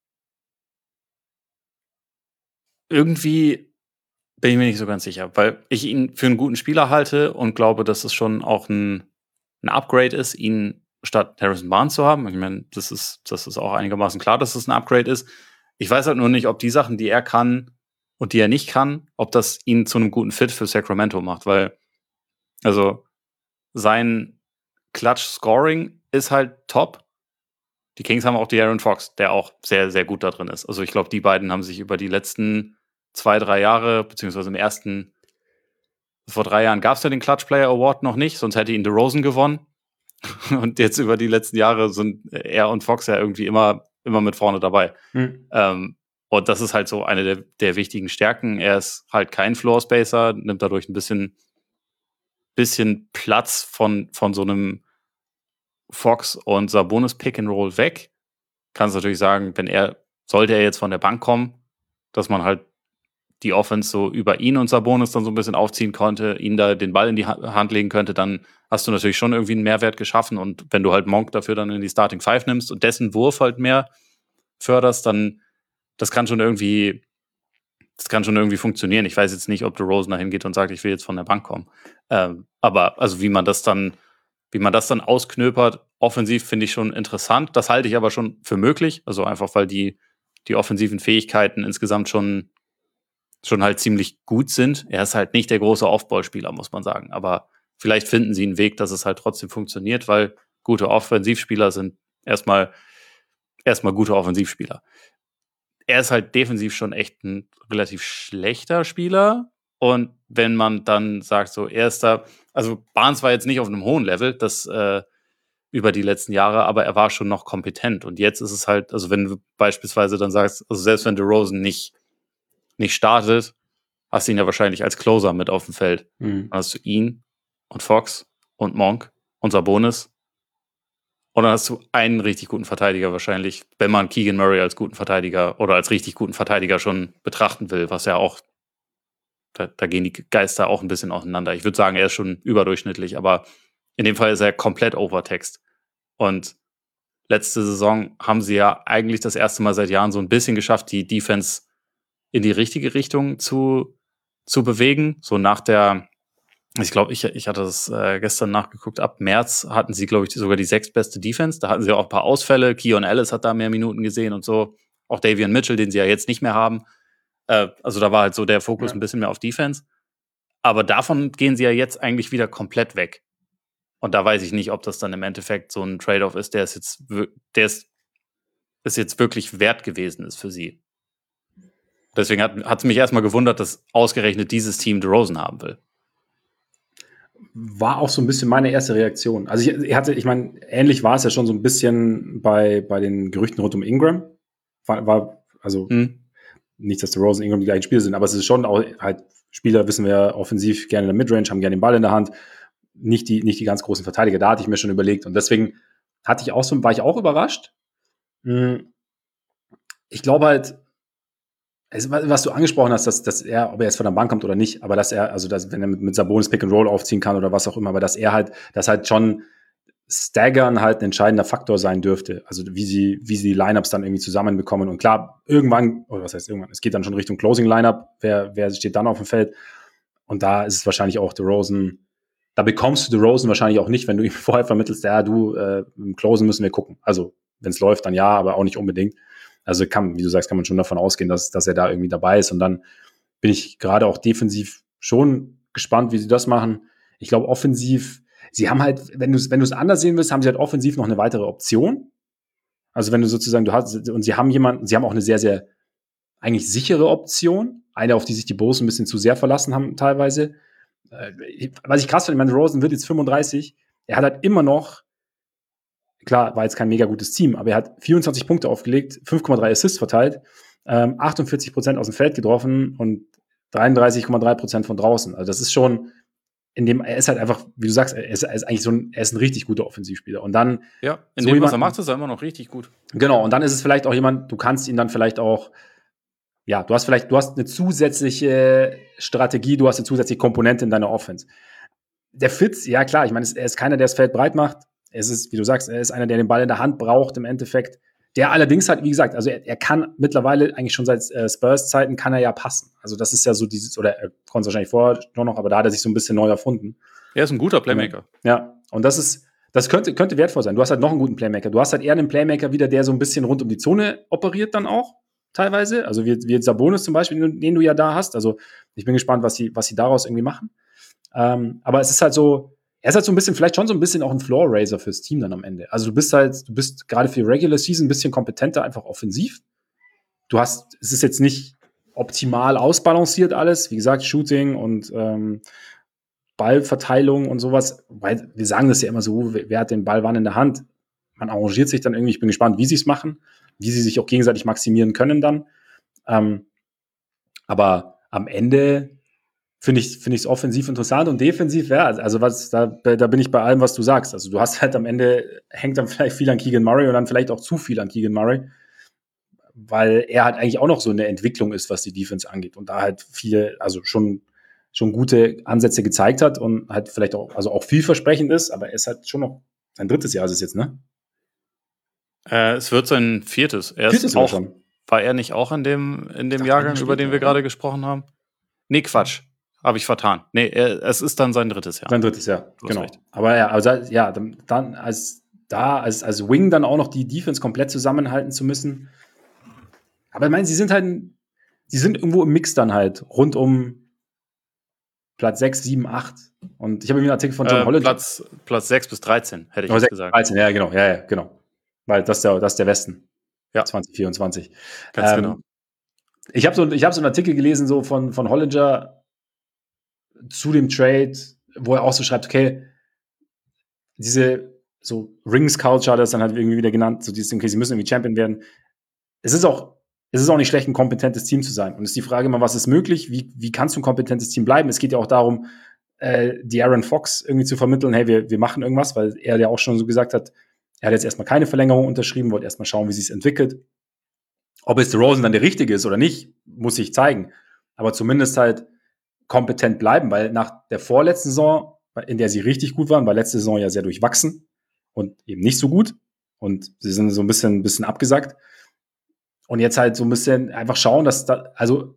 Irgendwie bin ich mir nicht so ganz sicher, weil ich ihn für einen guten Spieler halte und glaube, dass es schon auch ein, ein Upgrade ist, ihn statt Harrison Barnes zu haben. Ich meine, das ist, das ist auch einigermaßen klar, dass es ein Upgrade ist. Ich weiß halt nur nicht, ob die Sachen, die er kann und die er nicht kann, ob das ihn zu einem guten Fit für Sacramento macht, weil also sein Clutch-Scoring ist halt top. Die Kings haben auch De'Aaron Fox, der auch sehr, sehr gut da drin ist. Also ich glaube, die beiden haben sich über die letzten zwei, drei Jahre, beziehungsweise im ersten, vor drei Jahren gab es ja den Clutch Player Award noch nicht, sonst hätte ihn DeRozan gewonnen. Und jetzt über die letzten Jahre sind er und Fox ja irgendwie immer, immer mit vorne dabei. Hm. Ähm, und das ist halt so eine der, der wichtigen Stärken. Er ist halt kein Floor-Spacer, nimmt dadurch ein bisschen, bisschen Platz von, von so einem Fox und Sabonis Pick and Roll weg. Kannst natürlich sagen, wenn er, sollte er jetzt von der Bank kommen, dass man halt die Offense so über ihn und Sabonis dann so ein bisschen aufziehen konnte, ihn da den Ball in die Hand legen könnte, dann hast du natürlich schon irgendwie einen Mehrwert geschaffen. Und wenn du halt Monk dafür dann in die Starting Five nimmst und dessen Wurf halt mehr förderst, dann das kann schon irgendwie das kann schon irgendwie funktionieren. Ich weiß jetzt nicht, ob DeRozan dahin geht und sagt, ich will jetzt von der Bank kommen. Ähm, aber also wie man das dann wie man das dann ausknöpert, offensiv finde ich schon interessant. Das halte ich aber schon für möglich. Also einfach, weil die, die offensiven Fähigkeiten insgesamt schon schon halt ziemlich gut sind. Er ist halt nicht der große Off-Ball-Spieler, muss man sagen. Aber vielleicht finden sie einen Weg, dass es halt trotzdem funktioniert, weil gute Offensivspieler sind erstmal erstmal gute Offensivspieler. Er ist halt defensiv schon echt ein relativ schlechter Spieler. Und wenn man dann sagt, so erster, also Barnes war jetzt nicht auf einem hohen Level, das äh, über die letzten Jahre, aber er war schon noch kompetent. Und jetzt ist es halt, also wenn du beispielsweise dann sagst, also selbst wenn DeRozan nicht nicht startet, hast du ihn ja wahrscheinlich als Closer mit auf dem Feld. Mhm. Dann hast du ihn und Fox und Monk und Sabonis. Und dann hast du einen richtig guten Verteidiger wahrscheinlich, wenn man Keegan Murray als guten Verteidiger oder als richtig guten Verteidiger schon betrachten will, was ja auch, da, da gehen die Geister auch ein bisschen auseinander. Ich würde sagen, er ist schon überdurchschnittlich, aber in dem Fall ist er komplett Overtext. Und letzte Saison haben sie ja eigentlich das erste Mal seit Jahren so ein bisschen geschafft, die Defense in die richtige Richtung zu, zu bewegen. So nach der, ich glaube, ich, ich hatte das äh, gestern nachgeguckt, ab März hatten sie, glaube ich, sogar die sechstbeste Defense. Da hatten sie auch ein paar Ausfälle. Keon Ellis hat da mehr Minuten gesehen und so. Auch Davion Mitchell, den sie ja jetzt nicht mehr haben. Äh, also da war halt so der Fokus ja. ein bisschen mehr auf Defense. Aber davon gehen sie ja jetzt eigentlich wieder komplett weg. Und da weiß ich nicht, ob das dann im Endeffekt so ein Trade-off ist, der ist jetzt, der ist, ist jetzt wirklich wert gewesen ist für sie. Deswegen hat es mich erstmal gewundert, dass ausgerechnet dieses Team DeRozan haben will. War auch so ein bisschen meine erste Reaktion. Also ich, ich hatte, ich meine, ähnlich war es ja schon so ein bisschen bei, bei den Gerüchten rund um Ingram. War, war also hm. nicht, dass DeRozan und Ingram die gleichen Spieler sind, aber es ist schon auch halt, Spieler wissen wir offensiv gerne in der Midrange, haben gerne den Ball in der Hand. Nicht die, nicht die ganz großen Verteidiger, da hatte ich mir schon überlegt. Und deswegen hatte ich auch so, war ich auch überrascht. Ich glaube halt, was du angesprochen hast, dass, dass er, ob er jetzt von der Bank kommt oder nicht, aber dass er, also dass, wenn er mit, mit Sabonis Pick and Roll aufziehen kann oder was auch immer, aber dass er halt, dass halt schon Staggern halt ein entscheidender Faktor sein dürfte. Also wie sie, wie sie die Lineups dann irgendwie zusammenbekommen. Und klar, irgendwann, oder was heißt irgendwann, es geht dann schon Richtung Closing Lineup, wer, wer steht dann auf dem Feld? Und da ist es wahrscheinlich auch DeRozan, da bekommst du DeRozan wahrscheinlich auch nicht, wenn du ihm vorher vermittelst, ja, du, äh, im Closen müssen wir gucken. Also, wenn es läuft, dann ja, aber auch nicht unbedingt. Also kann, wie du sagst, kann man schon davon ausgehen, dass, dass er da irgendwie dabei ist. Und dann bin ich gerade auch defensiv schon gespannt, wie sie das machen. Ich glaube, offensiv, sie haben halt, wenn du es wenn du es anders sehen willst, haben sie halt offensiv noch eine weitere Option. Also wenn du sozusagen, du hast, und sie haben jemanden, sie haben auch eine sehr, sehr eigentlich sichere Option. Eine, auf die sich die Bulls ein bisschen zu sehr verlassen haben teilweise. Äh, was ich krass finde, DeRozan wird jetzt fünfunddreißig. Er hat halt immer noch, klar, war jetzt kein mega gutes Team, aber er hat vierundzwanzig Punkte aufgelegt, fünf Komma drei Assists verteilt, ähm, achtundvierzig Prozent aus dem Feld getroffen und dreiunddreißig Komma drei Prozent von draußen. Also das ist schon, in dem, er ist halt einfach, wie du sagst, er ist, er ist eigentlich so ein, er ist ein richtig guter Offensivspieler. Und dann, ja, in so dem, jemand, was er macht, ist er immer noch richtig gut. Genau, und dann ist es vielleicht auch jemand, du kannst ihn dann vielleicht auch, ja, du hast vielleicht, du hast eine zusätzliche Strategie, du hast eine zusätzliche Komponente in deiner Offense. Der Fitz, ja klar, ich meine, er ist keiner, der das Feld breit macht. Es ist, wie du sagst, er ist einer, der den Ball in der Hand braucht im Endeffekt. Der allerdings halt, wie gesagt, also er, er kann mittlerweile eigentlich schon seit äh, Spurs-Zeiten kann er ja passen. Also das ist ja so dieses, oder er konnte es wahrscheinlich vorher noch, noch, aber da hat er sich so ein bisschen neu erfunden. Er ist ein guter Playmaker. Ja, und das ist, das könnte, könnte wertvoll sein. Du hast halt noch einen guten Playmaker. Du hast halt eher einen Playmaker wieder, der so ein bisschen rund um die Zone operiert dann auch, teilweise. Also wie, wie jetzt Sabonis zum Beispiel, den, den du ja da hast. Also ich bin gespannt, was sie, was sie daraus irgendwie machen. Ähm, aber es ist halt so, er ist halt so ein bisschen, vielleicht schon so ein bisschen auch ein Floor-Raiser fürs Team dann am Ende. Also du bist halt, du bist gerade für die Regular Season ein bisschen kompetenter, einfach offensiv. Du hast, es ist jetzt nicht optimal ausbalanciert alles. Wie gesagt, Shooting und ähm, Ballverteilung und sowas. Weil wir sagen das ja immer so, wer hat den Ball wann in der Hand? Man arrangiert sich dann irgendwie. Ich bin gespannt, wie sie es machen, wie sie sich auch gegenseitig maximieren können dann. Ähm, aber am Ende finde ich finde ich es offensiv interessant und defensiv, ja, also was da, da bin ich bei allem, was du sagst. Also du hast halt am Ende, hängt dann vielleicht viel an Keegan Murray und dann vielleicht auch zu viel an Keegan Murray, weil er halt eigentlich auch noch so eine Entwicklung ist, was die Defense angeht und da halt viele, also schon schon gute Ansätze gezeigt hat und halt vielleicht auch, also auch vielversprechend ist, aber er ist halt schon noch, sein drittes Jahr ist es jetzt, ne? Äh, es wird sein viertes. Er Viertes ist auch, schon. War er nicht auch in dem, in dem dachte, Jahrgang, er über den wir spielt, gerade gesprochen haben? Nee, Quatsch. Habe ich vertan. Nee, er, es ist dann sein drittes Jahr. Sein drittes Jahr, Du hast genau. recht. Aber ja, also ja, dann, dann als da, als, als Wing dann auch noch die Defense komplett zusammenhalten zu müssen. Aber ich meine, sie sind halt, sie sind irgendwo im Mix dann halt, rund um Platz sechs, sieben, acht. Und ich habe mir einen Artikel von John Äh, Hollinger. Platz, Platz sechs bis dreizehn, hätte ich Oh, jetzt sechs, gesagt. dreizehn, ja, genau, ja, ja, genau. Weil das ist der, das ist der Westen. Ja. zwanzig vierundzwanzig. Ganz ähm, genau. Ich habe so, ich hab so einen Artikel gelesen, so von, von Hollinger zu dem Trade, wo er auch so schreibt, okay, diese so Rings-Culture, das dann halt irgendwie wieder genannt, so dieses, okay, sie müssen irgendwie Champion werden. Es ist auch, es ist auch nicht schlecht, ein kompetentes Team zu sein. Und es ist die Frage immer, was ist möglich? Wie, wie kannst du ein kompetentes Team bleiben? Es geht ja auch darum, äh, die Aaron Fox irgendwie zu vermitteln, hey, wir, wir machen irgendwas, weil er ja auch schon so gesagt hat, er hat jetzt erstmal keine Verlängerung unterschrieben, wollte erstmal schauen, wie sie es entwickelt. Ob es DeRozan dann der Richtige ist oder nicht, muss sich zeigen. Aber zumindest halt kompetent bleiben, weil nach der vorletzten Saison, in der sie richtig gut waren, war letzte Saison ja sehr durchwachsen und eben nicht so gut. Und sie sind so ein bisschen, ein bisschen abgesackt. Und jetzt halt so ein bisschen einfach schauen, dass da, also,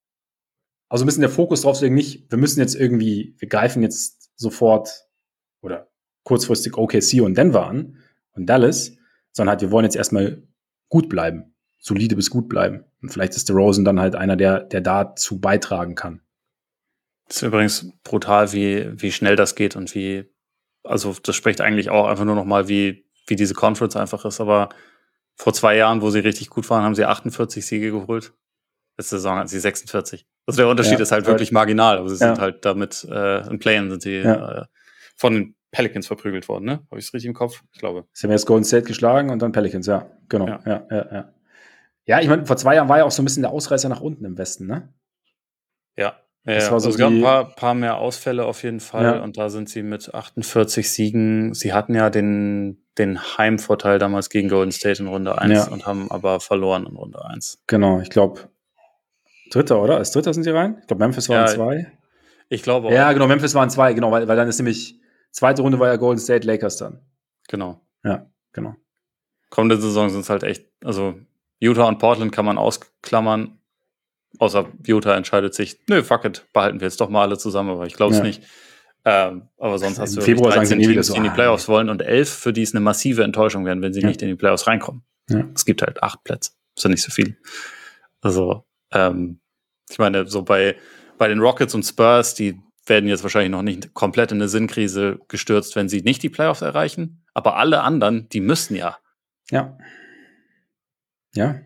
also ein bisschen der Fokus drauf legen, nicht, wir müssen jetzt irgendwie, wir greifen jetzt sofort oder kurzfristig O K C und Denver an und Dallas, sondern halt, wir wollen jetzt erstmal gut bleiben, solide bis gut bleiben. Und vielleicht ist DeRozan dann halt einer, der, der dazu beitragen kann. Das ist übrigens brutal, wie, wie schnell das geht und wie, also das spricht eigentlich auch einfach nur noch mal, wie, wie diese Conference einfach ist. Aber vor zwei Jahren, wo sie richtig gut waren, haben sie achtundvierzig Siege geholt. Letzte Saison hatten sie sechsundvierzig. Also der Unterschied Ja, ist halt ja. wirklich marginal. Aber sie Ja. sind halt damit, äh, im Play-In sind sie Ja. äh, von den Pelicans verprügelt worden, ne? Habe ich es richtig im Kopf? Ich glaube. Sie haben jetzt Golden State geschlagen und dann Pelicans, ja, genau. Ja. Ja, ja, ja. Ja, ich meine, vor zwei Jahren war ja auch so ein bisschen der Ausreißer nach unten im Westen, ne? Ja. Das Ja, war so also es gab ein die- paar, paar mehr Ausfälle auf jeden Fall Ja. und da sind sie mit achtundvierzig Siegen. Sie hatten ja den, den Heimvorteil damals gegen Golden State in Runde eins Ja. und haben aber verloren in Runde eins. Genau, ich glaube, Dritter, oder? Als Dritter sind sie rein? Ich glaube, Memphis waren Ja, zwei. Ich glaube auch. Ja, genau, Memphis waren zwei, genau, weil, weil dann ist nämlich, zweite Runde war ja Golden State Lakers dann. Genau. Ja, genau. Kommende Saison sind es halt echt, also Utah und Portland kann man ausklammern, außer Utah entscheidet sich, nö, fuck it, behalten wir jetzt doch mal alle zusammen, aber ich glaube es Ja. nicht. Ähm, aber sonst hast Im du Februar wirklich sagen sie dreizehn nie wieder Teams, so, die in die ah, Playoffs wollen und elf, für die es eine massive Enttäuschung werden, wenn sie Ja. nicht in die Playoffs reinkommen. Ja. Es gibt halt acht Plätze, ist ja nicht so viel. Also, ähm, ich meine, so bei, bei den Rockets und Spurs, die werden jetzt wahrscheinlich noch nicht komplett in eine Sinnkrise gestürzt, wenn sie nicht die Playoffs erreichen. Aber alle anderen, die müssen ja. Ja. Ja,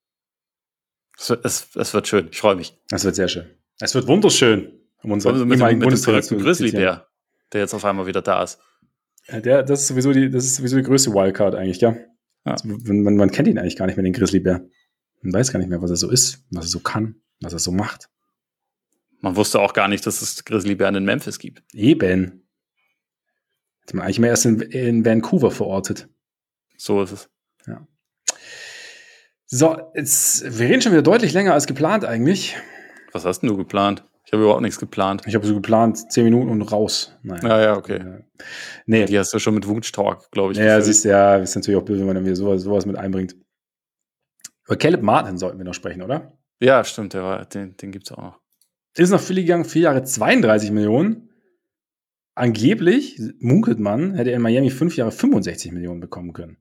Es, es, es wird schön, ich freue mich. das wird sehr schön. Es wird wunderschön, um unseren Also mit, ehemaligen mit dem Bundestrainer verrückten zu Grizzly-Bär, der jetzt auf einmal wieder da ist. Ja, Der, das ist sowieso die, das ist sowieso die größte Wildcard eigentlich, ja. Ja. Also, man, man kennt ihn eigentlich gar nicht mehr, den Grizzlybär. Man weiß gar nicht mehr, was er so ist, was er so kann, was er so macht. Man wusste auch gar nicht, dass es Grizzlybären in Memphis gibt. Eben. Hätte man eigentlich mehr erst in, in Vancouver verortet. So ist es. So, jetzt, wir reden schon wieder deutlich länger als geplant eigentlich. Was hast denn du geplant? Ich habe überhaupt nichts geplant. Ich habe so geplant, zehn Minuten und raus. Naja. Ja, ja, okay. Äh, nee. Die hast du schon mit Wuttalk, glaube ich. Ja, siehst du, ja, ist natürlich auch blöd, wenn man dann wieder sowas, sowas mit einbringt. Über Caleb Martin sollten wir noch sprechen, oder? Ja, stimmt, der war, den, den gibt es auch noch. Ist nach Philly gegangen, vier Jahre zweiunddreißig Millionen. Angeblich, munkelt man, hätte er in Miami fünf Jahre fünfundsechzig Millionen bekommen können.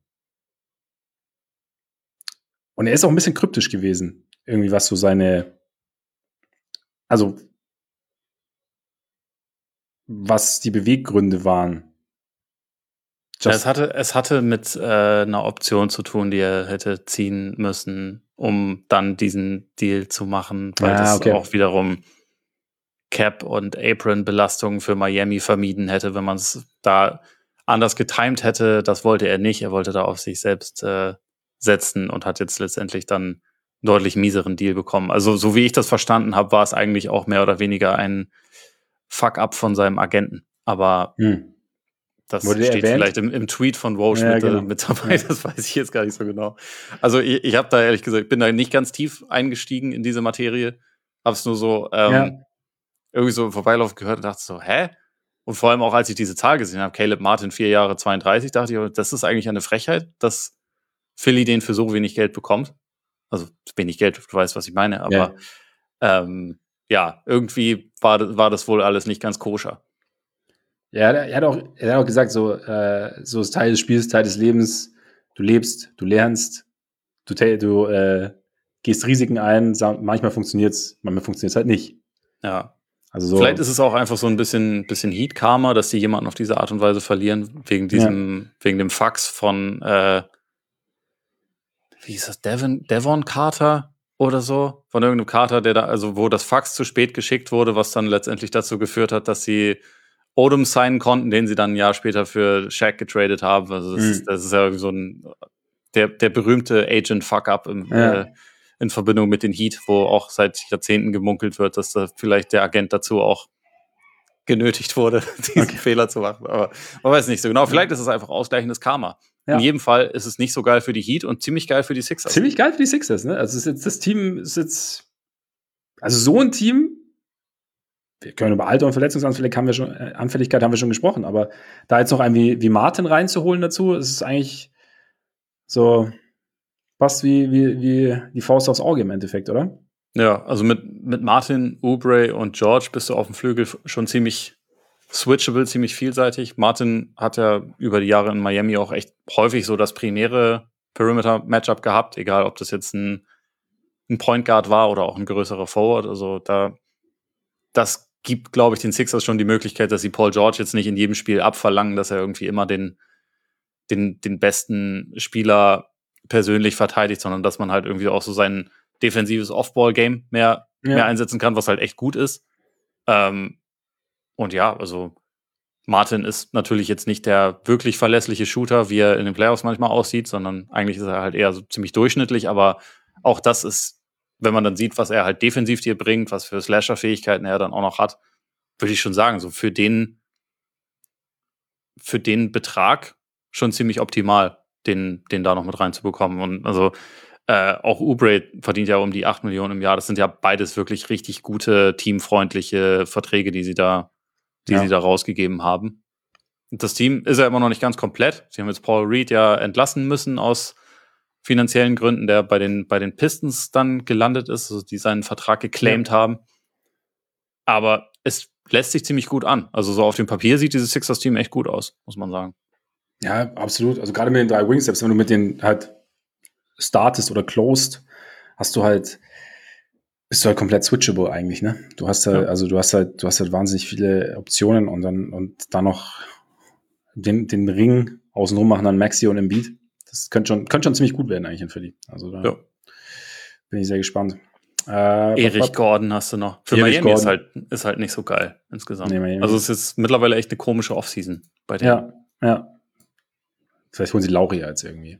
Und er ist auch ein bisschen kryptisch gewesen. Irgendwie, was so seine, also, was die Beweggründe waren. Ja, es hatte, es hatte mit äh, einer Option zu tun, die er hätte ziehen müssen, um dann diesen Deal zu machen, weil ah, das okay. auch wiederum Cap- und Apron-Belastungen für Miami vermieden hätte, wenn man es da anders getimed hätte. Das wollte er nicht. Er wollte da auf sich selbst äh, setzen und hat jetzt letztendlich dann einen deutlich mieseren Deal bekommen. Also so wie ich das verstanden habe, war es eigentlich auch mehr oder weniger ein Fuck-up von seinem Agenten. Aber hm. das Wurde steht vielleicht im, im Tweet von Woj ja, mit, genau. mit dabei. Ja. Das weiß ich jetzt gar nicht so genau. Also ich, ich habe da ehrlich gesagt, ich bin da nicht ganz tief eingestiegen in diese Materie. Habe es nur so ähm, ja. irgendwie so im Vorbeilaufen gehört und dachte so, hä? Und vor allem auch, als ich diese Zahl gesehen habe, Caleb Martin, vier Jahre zweiunddreißig, dachte ich, das ist eigentlich eine Frechheit, dass Philly den für so wenig Geld bekommt. Also wenig Geld, du weißt, was ich meine, aber ja, ähm, ja irgendwie war, war das wohl alles nicht ganz koscher. Ja, er hat auch, er hat auch gesagt, so, äh, so ist Teil des Spiels, Teil des Lebens. Du lebst, du lernst, du, du äh, gehst Risiken ein. Manchmal funktioniert es, manchmal funktioniert es halt nicht. Ja. Also so. Vielleicht ist es auch einfach so ein bisschen, bisschen Heat-Karma, dass die jemanden auf diese Art und Weise verlieren, wegen diesem, ja. wegen dem Fax von, äh, wie hieß das, Devon, Devon Carter oder so? Von irgendeinem Carter, der da, also wo das Fax zu spät geschickt wurde, was dann letztendlich dazu geführt hat, dass sie Odom signen konnten, den sie dann ein Jahr später für Shaq getradet haben. Also das, mhm. ist, das ist ja so ein, der, der berühmte Agent-Fuck-up im, ja. äh, in Verbindung mit den Heat, wo auch seit Jahrzehnten gemunkelt wird, dass da vielleicht der Agent dazu auch genötigt wurde, diesen okay. Fehler zu machen. Aber man weiß nicht so genau. Vielleicht ist es einfach ausgleichendes Karma. Ja. In jedem Fall ist es nicht so geil für die Heat und ziemlich geil für die Sixers. Ziemlich geil für die Sixers, ne? Also ist jetzt, das Team ist jetzt, also so ein Team, wir können über Alter und Verletzungsanfälligkeit haben wir schon, äh, Anfälligkeit haben wir schon gesprochen, aber da jetzt noch einen wie, wie Martin reinzuholen dazu, ist es eigentlich so fast wie, wie, wie die Faust aufs Auge im Endeffekt, oder? Ja, also mit, mit Martin, Oubre und George bist du auf dem Flügel schon ziemlich switchable, ziemlich vielseitig. Martin hat ja über die Jahre in Miami auch echt häufig so das primäre Perimeter-Matchup gehabt, egal ob das jetzt ein, ein Point Guard war oder auch ein größerer Forward. Also da, das gibt, glaube ich, den Sixers schon die Möglichkeit, dass sie Paul George jetzt nicht in jedem Spiel abverlangen, dass er irgendwie immer den, den, den besten Spieler persönlich verteidigt, sondern dass man halt irgendwie auch so sein defensives Off-Ball-Game mehr, ja. mehr einsetzen kann, was halt echt gut ist. Ähm, und ja, also Martin ist natürlich jetzt nicht der wirklich verlässliche Shooter, wie er in den Playoffs manchmal aussieht, sondern eigentlich ist er halt eher so ziemlich durchschnittlich, aber auch das ist, wenn man dann sieht, was er halt defensiv dir bringt, was für Slasher-Fähigkeiten er dann auch noch hat, würde ich schon sagen, so für den für den Betrag schon ziemlich optimal, den, den da noch mit reinzubekommen. Und also äh, auch Oubre verdient ja um die acht Millionen im Jahr. Das sind ja beides wirklich richtig gute, teamfreundliche Verträge, die sie da, die ja. sie da rausgegeben haben. Und das Team ist ja immer noch nicht ganz komplett. Sie haben jetzt Paul Reed ja entlassen müssen aus finanziellen Gründen, der bei den, bei den Pistons dann gelandet ist, also die seinen Vertrag geclaimed ja. haben. Aber es lässt sich ziemlich gut an. Also so auf dem Papier sieht dieses Sixers-Team echt gut aus, muss man sagen. Ja, absolut. Also gerade mit den drei Wings, selbst wenn du mit denen halt startest oder closed, hast du halt, bist du halt komplett switchable eigentlich, ne? Du hast halt, ja. also du hast halt, du hast halt wahnsinnig viele Optionen und dann, und dann noch den, den Ring außenrum machen dann Maxi und Embiid. Das könnte schon, könnte schon ziemlich gut werden eigentlich in Philly. Also da ja. bin ich sehr gespannt. Äh, Erich Gordon hast du noch. Für Erich Miami ist halt, ist halt nicht so geil insgesamt. Nee, also es ist mittlerweile echt eine komische Offseason bei denen. Ja, ja. Vielleicht holen sie Lauri jetzt irgendwie.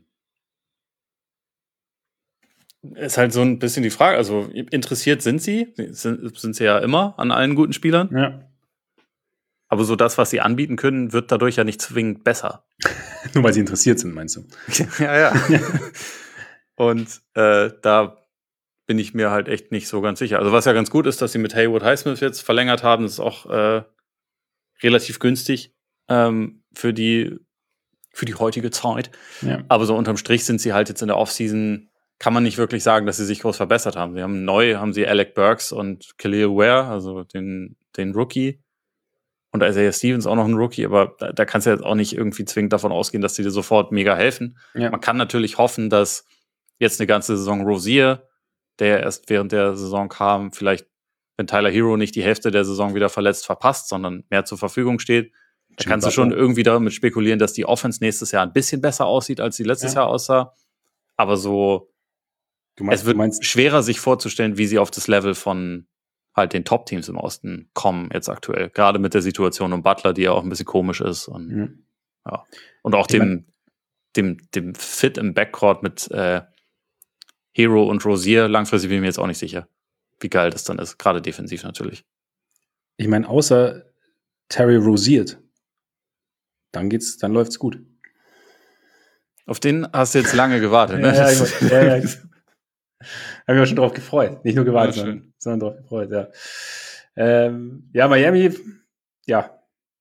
Ist halt so ein bisschen die Frage. Also interessiert sind sie, sind, sind sie ja immer an allen guten Spielern. Ja. Aber so das, was sie anbieten können, wird dadurch ja nicht zwingend besser. Nur weil sie interessiert sind, meinst du? ja, ja. Und äh, da bin ich mir halt echt nicht so ganz sicher. Also was ja ganz gut ist, dass sie mit Haywood Highsmith jetzt verlängert haben, das ist auch äh, relativ günstig ähm, für die für die heutige Zeit. Ja. Aber so unterm Strich sind sie halt jetzt in der Offseason, kann man nicht wirklich sagen, dass sie sich groß verbessert haben. Sie haben neu, haben sie Alec Burks und Khalil Ware, also den, den Rookie. Und Isaiah Stevens auch noch ein Rookie, aber da, da kannst du jetzt auch nicht irgendwie zwingend davon ausgehen, dass die dir sofort mega helfen. Ja. Man kann natürlich hoffen, dass jetzt eine ganze Saison Rozier, der erst während der Saison kam, vielleicht, wenn Tyler Hero nicht die Hälfte der Saison wieder verletzt verpasst, sondern mehr zur Verfügung steht, da kannst du schon irgendwie damit spekulieren, dass die Offense nächstes Jahr ein bisschen besser aussieht, als sie letztes ja. Jahr aussah. Aber so, du meinst, es wird du meinst, schwerer, sich vorzustellen, wie sie auf das Level von halt den Top-Teams im Osten kommen jetzt aktuell. Gerade mit der Situation um Butler, die ja auch ein bisschen komisch ist. Und, mhm. ja. und auch dem, dem, dem Fit im Backcourt mit äh, Hero und Rozier. Langfristig bin ich mir jetzt auch nicht sicher, wie geil das dann ist. Gerade defensiv natürlich. Ich meine, außer Terry Rozier, dann geht's, dann läuft's gut. Auf den hast du jetzt lange gewartet, ne? ja, ja, ja, ja. Haben wir schon drauf gefreut. Nicht nur gewartet, ja, sondern, sondern drauf gefreut, ja. Ähm, ja, Miami, ja.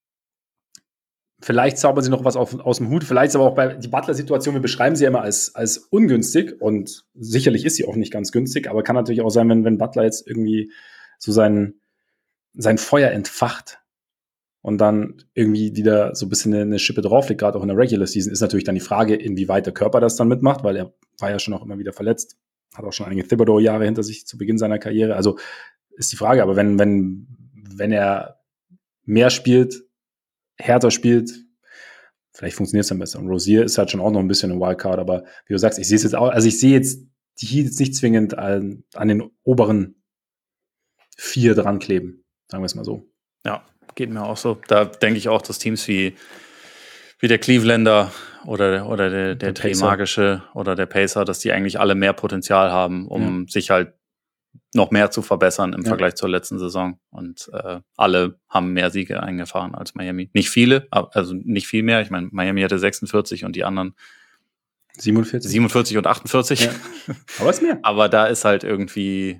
Vielleicht zaubern sie noch was auf, aus dem Hut. Vielleicht ist aber auch bei die Butler-Situation, wir beschreiben sie ja immer als, als ungünstig und sicherlich ist sie auch nicht ganz günstig, aber kann natürlich auch sein, wenn, wenn Butler jetzt irgendwie so sein, sein Feuer entfacht und dann irgendwie die da so ein bisschen eine, eine Schippe drauflegt, gerade auch in der Regular Season, ist natürlich dann die Frage, inwieweit der Körper das dann mitmacht, weil er war ja schon auch immer wieder verletzt. Hat auch schon einige Thibodeau-Jahre hinter sich zu Beginn seiner Karriere. Also ist die Frage, aber wenn, wenn, wenn er mehr spielt, härter spielt, vielleicht funktioniert es dann besser. Und Rozier ist halt schon auch noch ein bisschen ein Wildcard, aber wie du sagst, ich sehe es jetzt auch, also ich sehe jetzt die Heat jetzt nicht zwingend an, an den oberen vier dran kleben, sagen wir es mal so. Ja, geht mir auch so. Da denke ich auch, dass Teams wie, wie der Clevelander oder, oder der, der, der Trimagische oder der Pacer, dass die eigentlich alle mehr Potenzial haben, um ja. sich halt noch mehr zu verbessern im ja. Vergleich zur letzten Saison. Und äh, alle haben mehr Siege eingefahren als Miami. Nicht viele, also nicht viel mehr. Ich meine, Miami hatte sechsundvierzig und die anderen siebenundvierzig, siebenundvierzig und achtundvierzig. Ja. Aber ist mehr. Aber da ist halt irgendwie,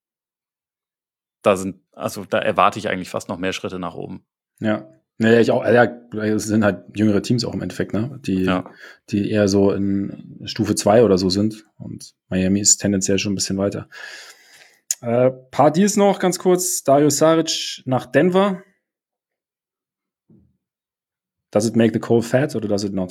da sind, also da erwarte ich eigentlich fast noch mehr Schritte nach oben. Ja. Naja, ich auch, ja, es sind halt jüngere Teams auch im Endeffekt, ne? Die, ja. die eher so in Stufe zwei oder so sind. Und Miami ist tendenziell schon ein bisschen weiter. Äh, paar Deals noch, ganz kurz. Dario Saric nach Denver. Does it make the Cole fat oder does it not?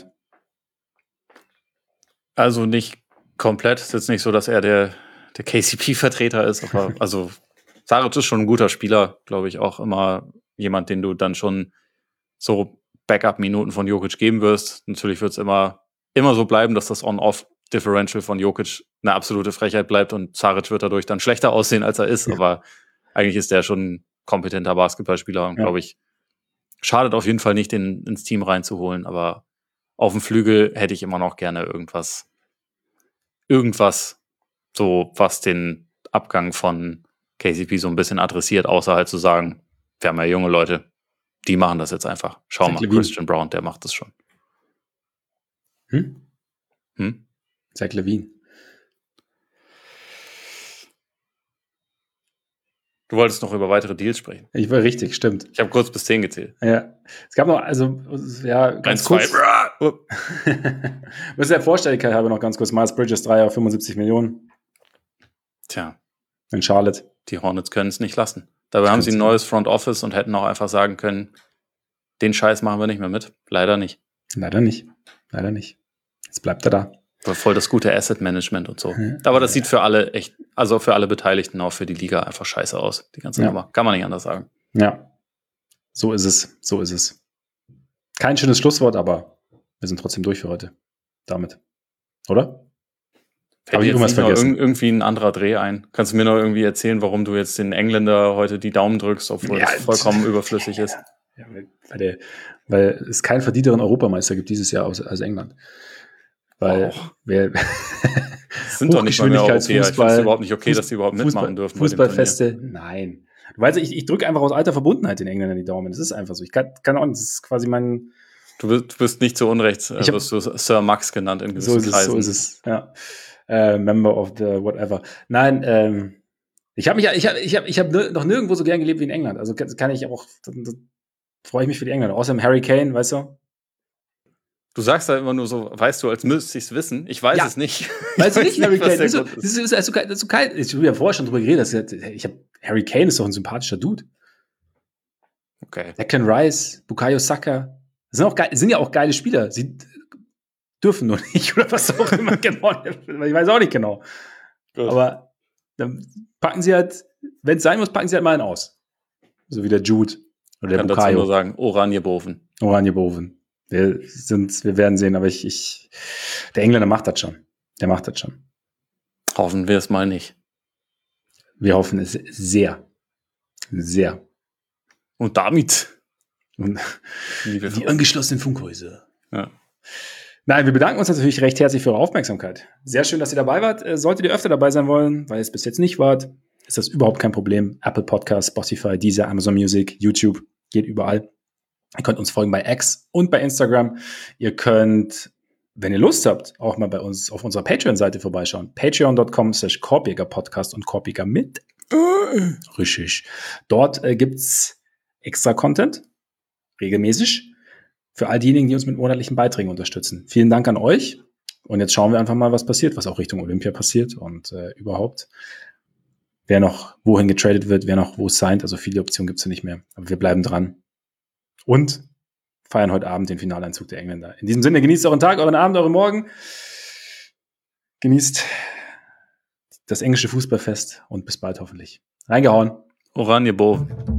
Also nicht komplett. Es ist jetzt nicht so, dass er der, der K C P-Vertreter ist, aber also Saric ist schon ein guter Spieler, glaube ich, auch immer jemand, den du dann schon so Backup-Minuten von Jokic geben wirst. Natürlich wird es immer, immer so bleiben, dass das On-Off-Differential von Jokic eine absolute Frechheit bleibt und Saric wird dadurch dann schlechter aussehen, als er ist. Ja. Aber eigentlich ist der schon ein kompetenter Basketballspieler und ja. glaube ich, schadet auf jeden Fall nicht, den ins Team reinzuholen. Aber auf dem Flügel hätte ich immer noch gerne irgendwas, irgendwas, so was den Abgang von K C P so ein bisschen adressiert, außer halt zu sagen, wir haben ja junge Leute, die machen das jetzt einfach. Schau Zach mal, Levine. Christian Brown, der macht das schon. Hm? Hm? Zach Levine. Du wolltest noch über weitere Deals sprechen. Ich war richtig, stimmt. Ich habe kurz bis zehn gezählt. Ja. Es gab noch, also, ja, ganz Eins, kurz. Zwei. Was der Vorstelligkeit habe noch ganz kurz. Miles Bridges, drei Jahre, fünfundsiebzig Millionen. Tja. In Charlotte. Die Hornets können es nicht lassen. Dabei haben sie ein neues Front Office und hätten auch einfach sagen können, den Scheiß machen wir nicht mehr mit. Leider nicht. Leider nicht. Leider nicht. Jetzt bleibt er da. Voll das gute Asset Management und so. Ja. Aber das sieht für alle echt, also für alle Beteiligten, auch für die Liga einfach scheiße aus. Die ganze ja. Nummer. Kann man nicht anders sagen. Ja. So ist es. So ist es. Kein schönes Schlusswort, aber wir sind trotzdem durch für heute. Damit. Oder? Fällt dir jetzt noch irg- irgendwie ein anderer Dreh ein? Kannst du mir noch irgendwie erzählen, warum du jetzt den Engländer heute die Daumen drückst, obwohl ja, es vollkommen t- überflüssig ist? Ja, weil, der, weil es keinen verdienteren Europameister gibt dieses Jahr aus, als England. Weil oh. wer das sind doch nicht mal mehr Europäer. Ich finde es überhaupt nicht okay, Fußball, dass die überhaupt mitmachen Fußball, dürfen. Fußballfeste, nein. Weißt du, ich, ich drücke einfach aus alter Verbundenheit den Engländern die Daumen. Das ist einfach so. Ich kann, kann auch nicht, das ist quasi mein... Du bist, du bist nicht zu Unrecht, äh, wirst du Sir Max genannt in gewissen so Kreisen. So ist es, ja. äh, Member of the whatever. Nein, ähm, ich habe mich, ich habe, ich habe, ich habe noch nirgendwo so gern gelebt wie in England. Also kann, kann ich auch, da, da freue ich mich für die Engländer. Außerdem Harry Kane, weißt du? Du sagst da immer nur so, weißt du, als müsste ich es wissen. Ich weiß Ja. es nicht. Weißt du Ich nicht, weiß Harry was Kane? der Ist, Grund ist, ist. ist, ist, ist, ist, kein, ich habe ja vorher schon drüber geredet. Dass ich, ich hab, Harry Kane ist doch ein sympathischer Dude. Okay. Declan Rice, Bukayo Saka. Das sind, auch geil, sind ja auch geile Spieler. Sie dürfen nur nicht oder was auch immer genau. Ich weiß auch nicht genau. Gut. Aber dann packen sie halt, wenn es sein muss, packen sie halt mal einen aus. So wie der Jude oder der Ich kann dazu Bukayo. nur sagen, Oranjeboven. Oranjeboven. Wir sind, wir werden sehen, aber ich, ich, der Engländer macht das schon. Der macht das schon. Hoffen wir es mal nicht. Wir hoffen es sehr. Sehr. Und damit Und liebe die angeschlossenen Funkhäuser. Ja. Nein, wir bedanken uns natürlich recht herzlich für eure Aufmerksamkeit. Sehr schön, dass ihr dabei wart. Äh, Solltet ihr öfter dabei sein wollen, weil ihr es bis jetzt nicht wart, ist das überhaupt kein Problem. Apple Podcasts, Spotify, Deezer, Amazon Music, YouTube, geht überall. Ihr könnt uns folgen bei X und bei Instagram. Ihr könnt, wenn ihr Lust habt, auch mal bei uns auf unserer Patreon-Seite vorbeischauen. patreon.com slash Korbjäger Podcast und Korbjäger mit. Richtig. Dort äh, gibt's extra Content, regelmäßig, für all diejenigen, die uns mit monatlichen Beiträgen unterstützen. Vielen Dank an euch. Und jetzt schauen wir einfach mal, was passiert, was auch Richtung Olympia passiert und äh, überhaupt, wer noch wohin getradet wird, wer noch wo signed. Also viele Optionen gibt's ja nicht mehr. Aber wir bleiben dran. Und feiern heute Abend den Finaleinzug der Engländer. In diesem Sinne, genießt euren Tag, euren Abend, euren Morgen. Genießt das englische Fußballfest und bis bald hoffentlich. Reingehauen. Oranjeboven.